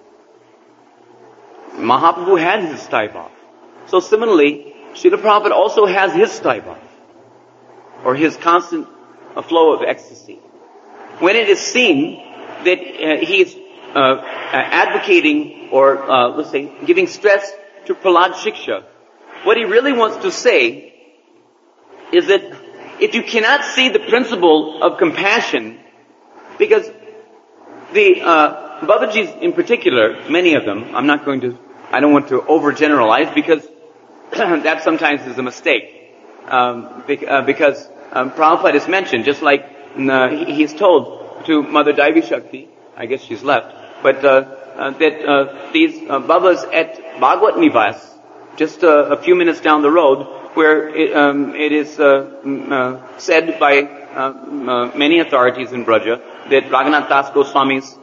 Mahaprabhu had his Staivav. So similarly, Srila Prabhupada also has his Staivav, or his constant flow of ecstasy. When it is seen that he is advocating or, let's say, giving stress to Prahlad Shiksha, what he really wants to say is that if you cannot see the principle of compassion, because the Babajis in particular, many of them, I don't want to overgeneralize because that sometimes is a mistake. Because Prabhupada is mentioned, just like he's told to Mother Daivi Shakti, I guess she's left, but that these Babas at Bhagwat Nivas, just a few minutes down the road, where it is said by many authorities in Braja that Raghunath Das Goswami's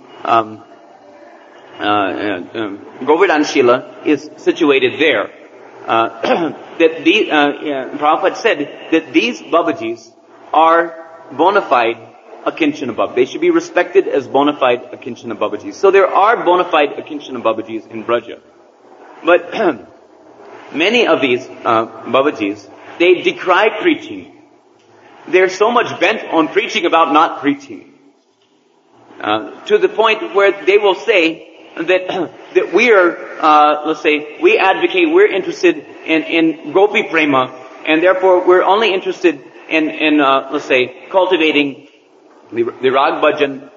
Govardhan Shila is situated there. That Prabhupada said that these Babajis are bona fide Akinchana Babajis. They should be respected as bona fide Akinchana Babajis. So there are bona fide Akinchana Babajis in Braja. But many of these Babajis, they decry preaching. They're so much bent on preaching about not preaching. To the point where they will say that we are, let's say, we advocate, we're interested in Gopi Prema, and therefore we're only interested in let's say, cultivating the Rag Bhajan,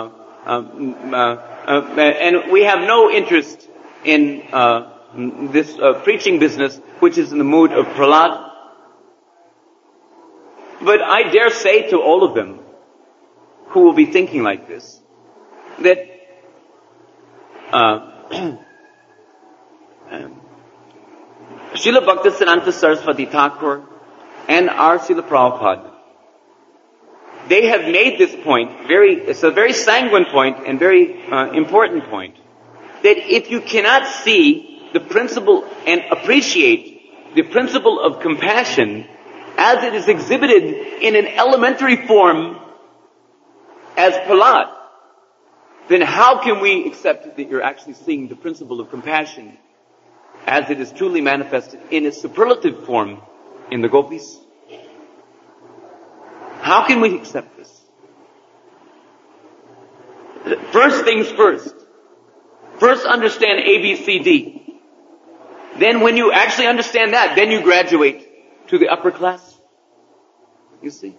and we have no interest in this preaching business, which is in the mood of Prahlad. But I dare say to all of them who will be thinking like this, that Srila Bhaktisiddhanta Saraswati Thakur and our Srila Prabhupada, they have made this point it's a very sanguine point and very important point, that if you cannot see the principle and appreciate the principle of compassion as it is exhibited in an elementary form as Prahlad, then how can we accept that you're actually seeing the principle of compassion as it is truly manifested in its superlative form in the gopis? How can we accept this? First things first. First understand A, B, C, D. Then when you actually understand that, then you graduate to the upper class. You see?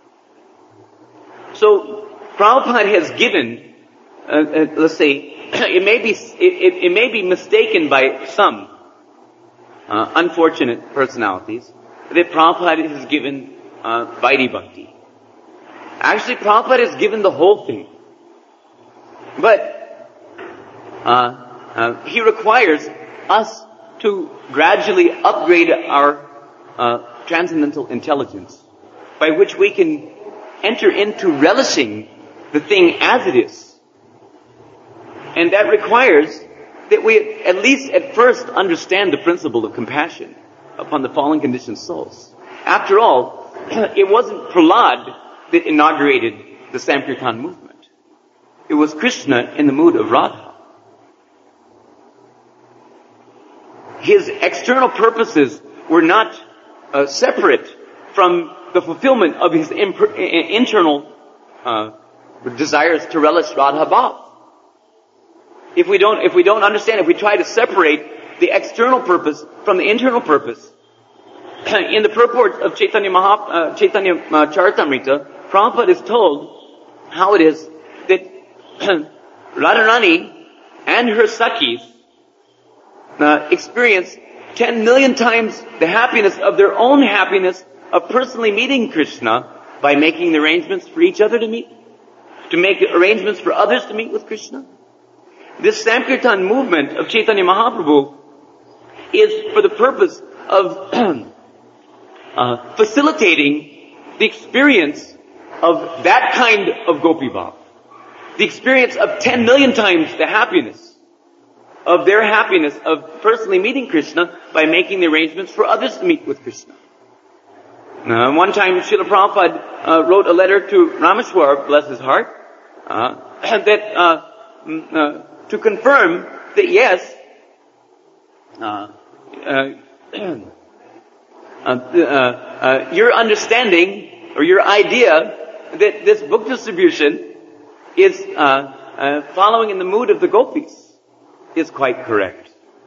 So, Prabhupada has given, let's say, it may be mistaken by some unfortunate personalities that Prabhupada has given Vaidhi Bhakti. Actually, Prabhupada has given the whole thing. But he requires us to gradually upgrade our transcendental intelligence, by which we can enter into relishing the thing as it is. And that requires that we at least at first understand the principle of compassion upon the fallen conditioned souls. After all, it wasn't Prahlad that inaugurated the Sankirtan movement. It was Krishna in the mood of Radha. His external purposes were not separate from the fulfillment of his internal desires to relish Radha Bhav. If we don't understand, if we try to separate the external purpose from the internal purpose, in the purport of Chaitanya Charitamrita, Prabhupada is told how it is that Radharani and her Sakhis experience 10 million times the happiness of their own happiness of personally meeting Krishna by making the arrangements for each other to meet, to make arrangements for others to meet with Krishna. This Sankirtan movement of Chaitanya Mahaprabhu is for the purpose of facilitating the experience of that kind of Gopi Bhav. The experience of 10 million times the happiness of their happiness of personally meeting Krishna by making the arrangements for others to meet with Krishna. One time Srila Prabhupada wrote a letter to Rameshwar, bless his heart, to confirm that yes, your understanding or your idea that this book distribution is following in the mood of the gopis is quite correct.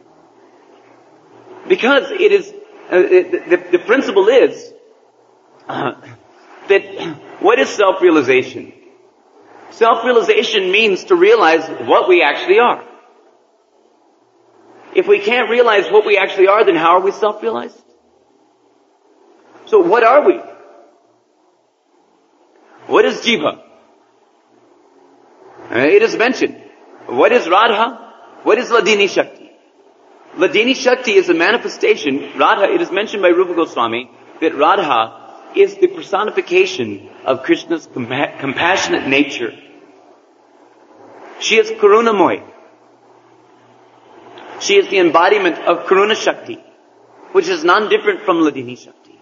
Because it is, the principle is that what is self-realization? Self-realization means to realize what we actually are. If we can't realize what we actually are, then how are we self-realized? So what are we? What is Jiva? It is mentioned. What is Radha? What is Ladini Shakti? Ladini Shakti is a manifestation. Radha, it is mentioned by Rupa Goswami that Radha is the personification of Krishna's compassionate nature. She is Karunamoy. She is the embodiment of Karuna Shakti, which is non-different from Ladini Shakti.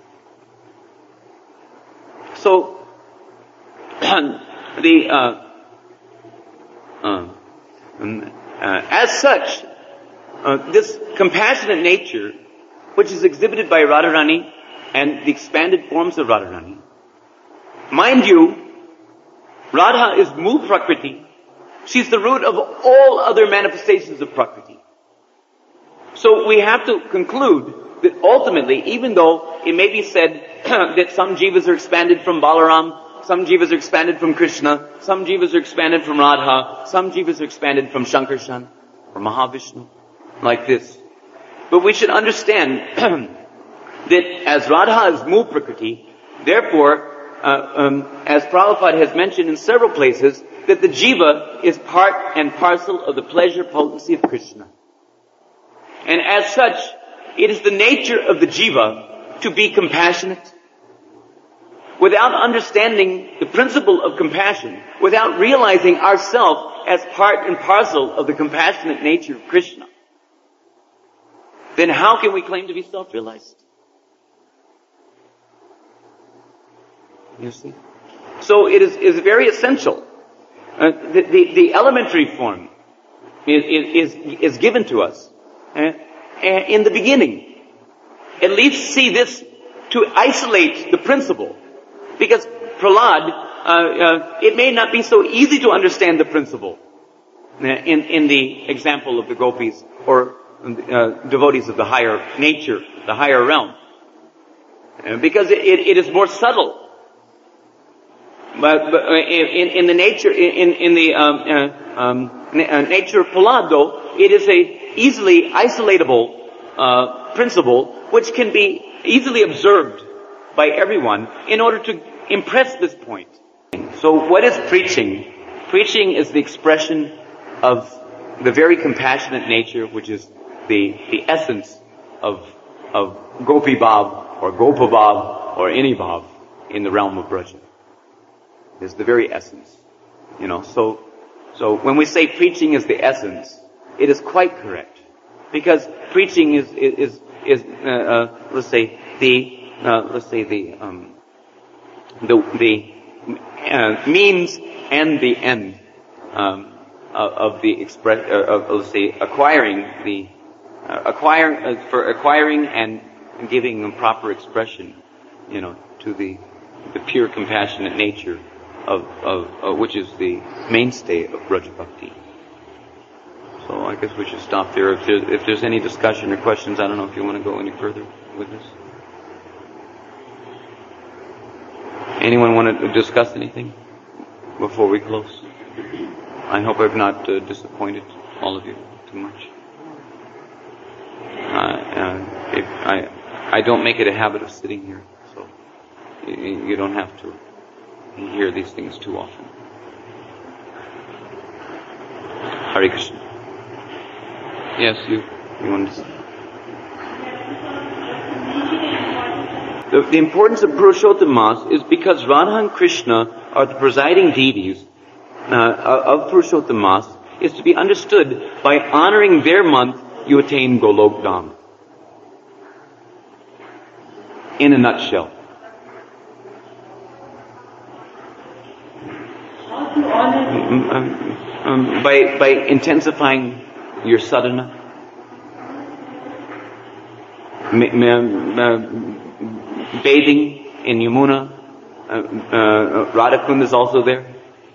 So, as such, this compassionate nature, which is exhibited by Radharani and the expanded forms of Radharani, mind you, Radha is Mool Prakriti. She's the root of all other manifestations of Prakriti. So we have to conclude that ultimately, even though it may be said that some jivas are expanded from Balaram, some jivas are expanded from Krishna, some jivas are expanded from Radha, some jivas are expanded from Shankarshan or Mahavishnu, like this. But we should understand that as Radha is Mool Prakriti, therefore, as Prabhupada has mentioned in several places, that the jiva is part and parcel of the pleasure potency of Krishna. And as such, it is the nature of the jiva to be compassionate. Without understanding the principle of compassion, without realizing ourselves as part and parcel of the compassionate nature of Krishna, then how can we claim to be self-realized? You see? So it is very essential. The elementary form is given to us in the beginning. At least see this to isolate the principle. Because Prahlad, it may not be so easy to understand the principle in the example of the gopis or devotees of the higher nature, the higher realm. Because it is more subtle. But in the nature, in the nature of Prahlad, though, it is a easily isolatable principle which can be easily observed by everyone in order to impress this point. So what is preaching? Preaching is the expression of the very compassionate nature which is the essence of Gopi Bhav or Gopa Bhav or any Bhav in the realm of Braja. Is the very essence. So when we say preaching is the essence, it is quite correct. Because preaching is let's say the means and the end of the let's say acquiring and giving a proper expression, to the pure compassionate nature of which is the mainstay of Braja Bhakti. So I guess we should stop there. If there's any discussion or questions, I don't know if you want to go any further with this. Anyone want to discuss anything before we close? I hope I've not disappointed all of you too much. I don't make it a habit of sitting here, so you don't have to hear these things too often. Hare Krishna. Yes, you want to say? The importance of Purushottam is because Radha and Krishna are the presiding deities of Purushottam is to be understood by honoring their month, you attain Golok Dham. In a nutshell. By intensifying your sadhana, bathing in Yamuna, Radhakund is also there.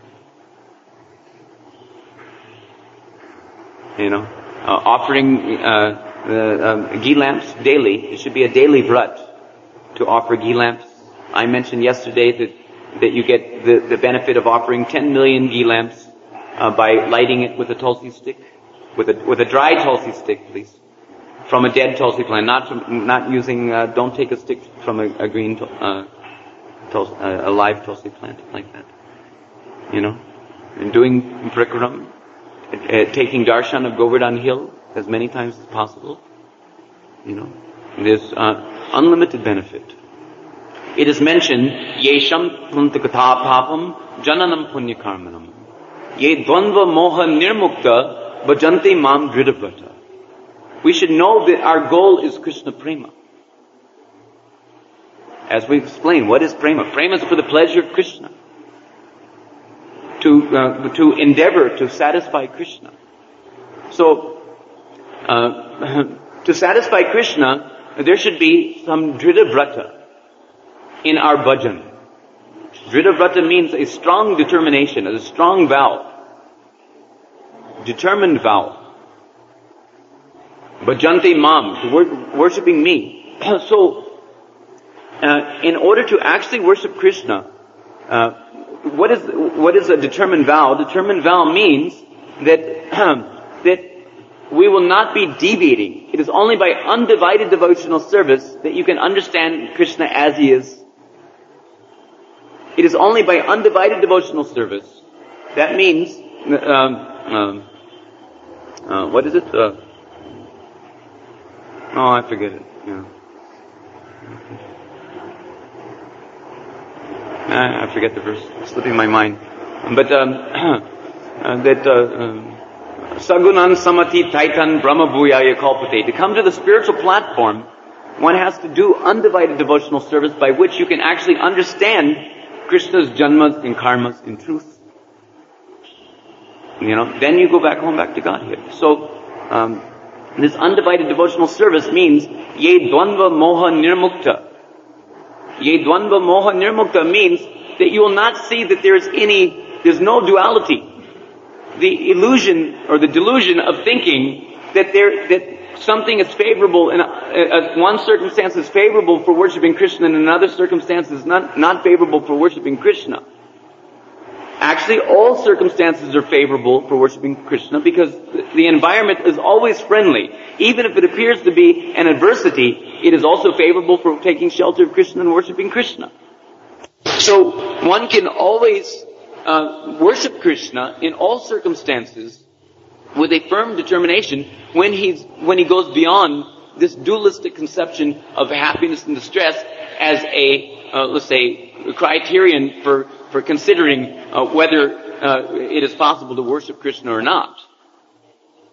Offering ghee lamps daily. It should be a daily vrat to offer ghee lamps. I mentioned yesterday that you get the benefit of offering 10 million ghee lamps by lighting it with a tulsi stick, with a dry tulsi stick, please, from a dead tulsi plant, not using. Don't take a stick from a green a live tulsi plant like that. And doing parikaram, taking darshan of Govardhan Hill as many times as possible. There's unlimited benefit. It is mentioned, Yesham Puntakatha Papam Jananam Punya Karmanam. Ye Dvandva Moha Nirmukta Bhajanti Mam Dhridavrata. We should know that our goal is Krishna Prema. As we explained, what is Prema? Prema is for the pleasure of Krishna. To endeavor to satisfy Krishna. So, to satisfy Krishna, there should be some Dhridavrata in our bhajan. Dhridavrata means a strong determination, a strong vow. Determined vow. Bhajanti mam, worshipping me. So, in order to actually worship Krishna, what is a determined vow? Determined vow means that that we will not be deviating. It is only by undivided devotional service that you can understand Krishna as he is. It is only by undivided devotional service. That means, what is it? I forget it. Yeah. I forget the verse. It's slipping my mind. But Sagunan Samati Taitan Brahma Bhuyaya Kalpate. To come to the spiritual platform, one has to do undivided devotional service by which you can actually understand Krishna's janmas and karmas in truth. Then you go back to Godhead. So, this undivided devotional service means Ye Dvandva Moha Nirmukta. Ye Dvandva Moha Nirmukta means that you will not see that there's no duality. The illusion or the delusion of thinking that something is favorable in one circumstance is favorable for worshiping Krishna and in another circumstance is not favorable for worshiping Krishna. Actually, all circumstances are favorable for worshiping Krishna because the environment is always friendly. Even if it appears to be an adversity, it is also favorable for taking shelter of Krishna and worshiping Krishna. So, one can always worship Krishna in all circumstances with a firm determination when he goes beyond this dualistic conception of happiness and distress as let's say, criterion for considering whether it is possible to worship Krishna or not.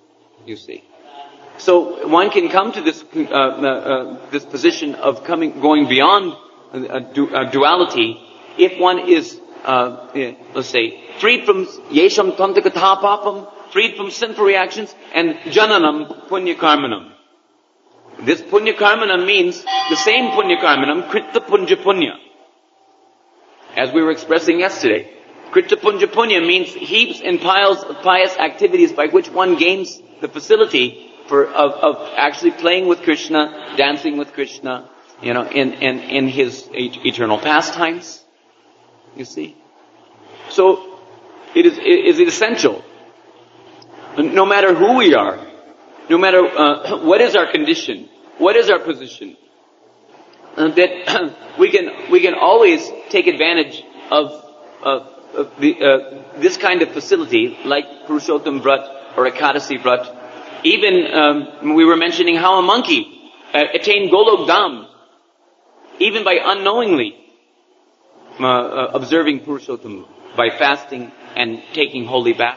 You see. So one can come to this this position of going beyond duality if one is, let's say, freed from yesham tantakatha papam, freed from sinful reactions, and jananam punya karmanam. This punya karmanam means the same punya karmanam, krita punja punya, as we were expressing yesterday. Krita punja punya means heaps and piles of pious activities by which one gains the facility of actually playing with Krishna, dancing with Krishna, in his eternal pastimes. You see? So, it is essential, no matter who we are, no matter what is our condition, what is our position, that we can always take advantage of this kind of facility, like Purushottam Vrat or Ekadasi Vrat. Even we were mentioning how a monkey attained Golok Dham, even by unknowingly observing Purushottam, by fasting and taking holy bath.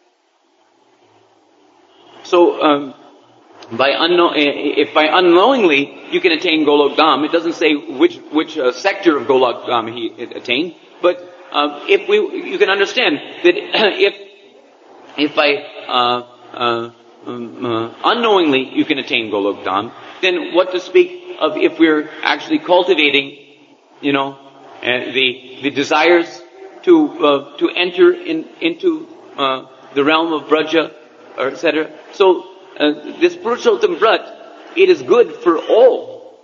So, if by unknowingly you can attain Golok Dham, it doesn't say which sector of Golok Dham he attained, but you can understand that if by unknowingly you can attain Golok Dham, then what to speak of if we're actually cultivating, the desires to enter into the realm of Braja, or etc. So this Purushottam Vrat, it is good for all.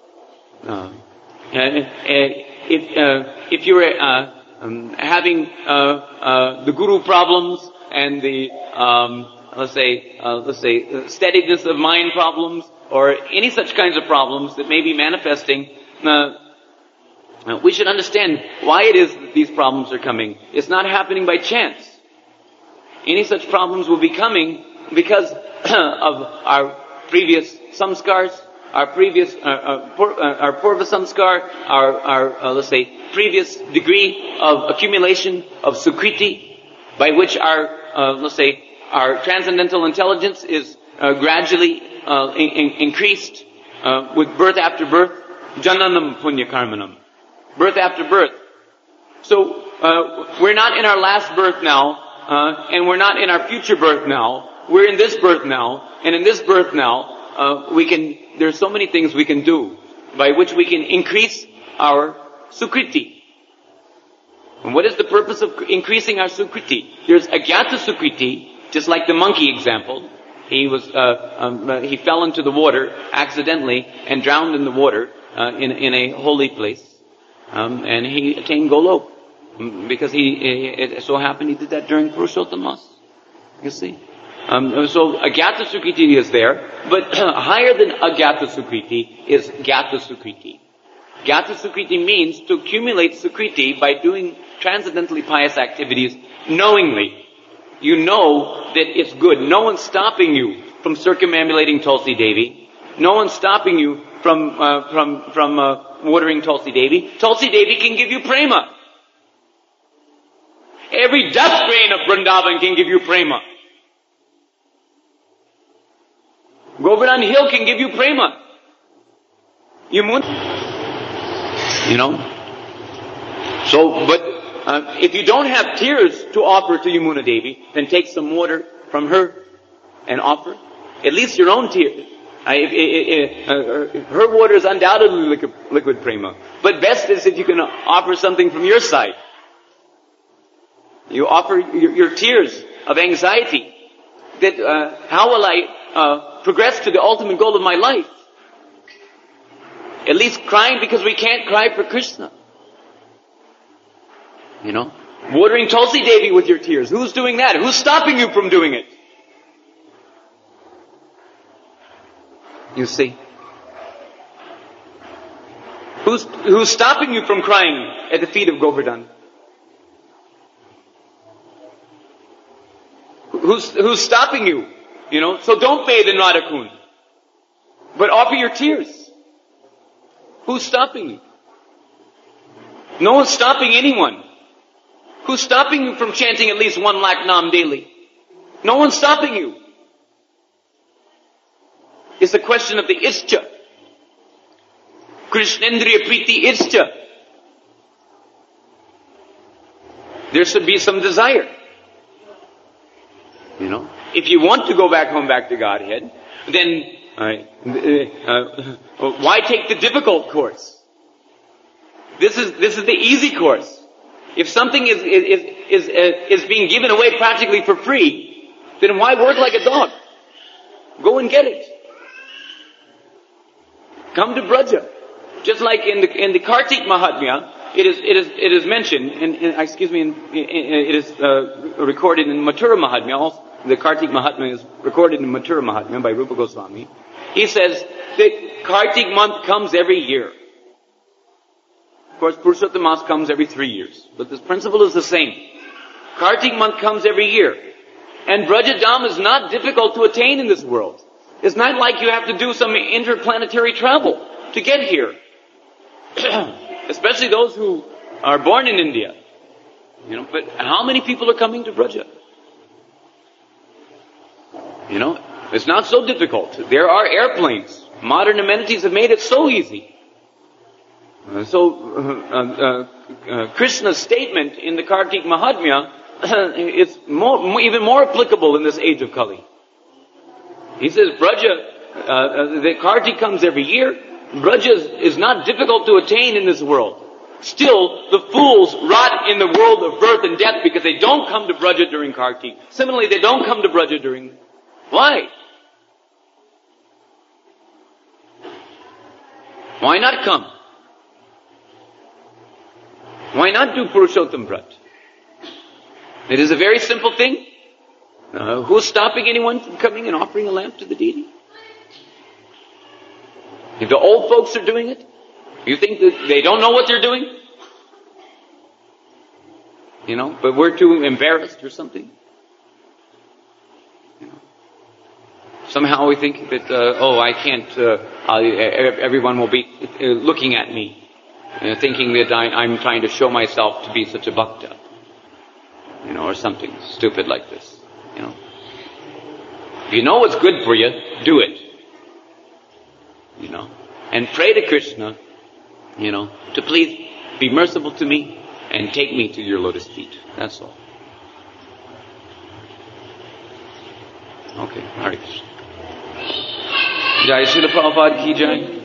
If you're having the guru problems and the let's say steadiness of mind problems, or any such kinds of problems that may be manifesting, we should understand why it is that these problems are coming. It's not happening by chance. Any such problems will be coming because of our previous samskars, our purva samskar, our let's say previous degree of accumulation of sukriti, by which our let's say our transcendental intelligence is gradually increased with birth after birth, jananam punya karmanam, birth after birth. So we're not in our last birth now, and we're not in our future birth now. We're in this birth now, and in this birth now, there's so many things we can do by which we can increase our sukriti. And what is the purpose of increasing our sukriti? There's agyata sukriti, just like the monkey example. He fell into the water accidentally and drowned in the water in a holy place, and he attained Golok because it so happened he did that during Purushottam Mas. You see. So Agyata Sukriti is there, but higher than Agyata Sukriti is Gyata Sukriti. Gyata Sukriti means to accumulate Sukriti by doing transcendentally pious activities knowingly. You know that it's good. No one's stopping you from circumambulating Tulsi Devi. No one's stopping you from watering Tulsi Devi. Tulsi Devi can give you prema. Every dust grain of Vrindavan can give you prema. Govardhan Hill can give you prema. So, but if you don't have tears to offer to Yamuna Devi, then take some water from her and offer. At least your own tears. Her water is undoubtedly liquid prema. But best is if you can offer something from your side. You offer your tears of anxiety. That how will I progress to the ultimate goal of my life? At least crying because we can't cry for Krishna. Watering Tulsi Devi with your tears. Who's doing that? Who's stopping you from doing it? You see? Who's stopping you from crying at the feet of Govardhan? Who's stopping you? So don't bathe in Radhakund. But offer your tears. Who's stopping you? No one's stopping anyone. Who's stopping you from chanting at least 1 lakh nam daily? No one's stopping you. is the question of the Ischa. Krishnendriya Priti Ischa. There should be some desire. You know, if you want to go back home, back to Godhead, then why take the difficult course? This is the easy course. If something is being given away practically for free, then why work like a dog? Go and get it. Come to Braja. Just like in the Kartik Mahatmya, it is mentioned, it is recorded in Mathura Mahatmya. Also, the Kartik Mahatmya is recorded in Mathura Mahatmya by Rupa Goswami. He says that Kartik month comes every year. Of course, Purushottam Mas comes every 3 years, but this principle is the same. Kartik month comes every year, and Brajadam is not difficult to attain in this world. It's not like you have to do some interplanetary travel to get here. Especially those who are born in India. You know, but how many people are coming to Braja? You know, it's not so difficult. There are airplanes. Modern amenities have made it so easy. Krishna's statement in the Kartik Mahatmya is even more applicable in this age of Kali. He says, Braja, the Kartik comes every year. Braja is not difficult to attain in this world. Still, the fools rot in the world of birth and death because they don't come to Braja during Kartik. Similarly, they don't come to Braja during... Why? Why not come? Why not do Purushottam Brat? It is a very simple thing. Who's stopping anyone from coming and offering a lamp to the deity? If the old folks are doing it, you think that they don't know what they're doing? You know, but we're too embarrassed or something. You know. Somehow we think that, I can't, everyone will be looking at me, thinking that I'm trying to show myself to be such a bhakta. You know, or something stupid like this. You know. If you know what's good for you, do it. You know, and pray to Krishna, you know, to please be merciful to me and take me to your lotus feet. That's all. Okay, Hare Krishna. Jai Srila Prabhupada ki jai.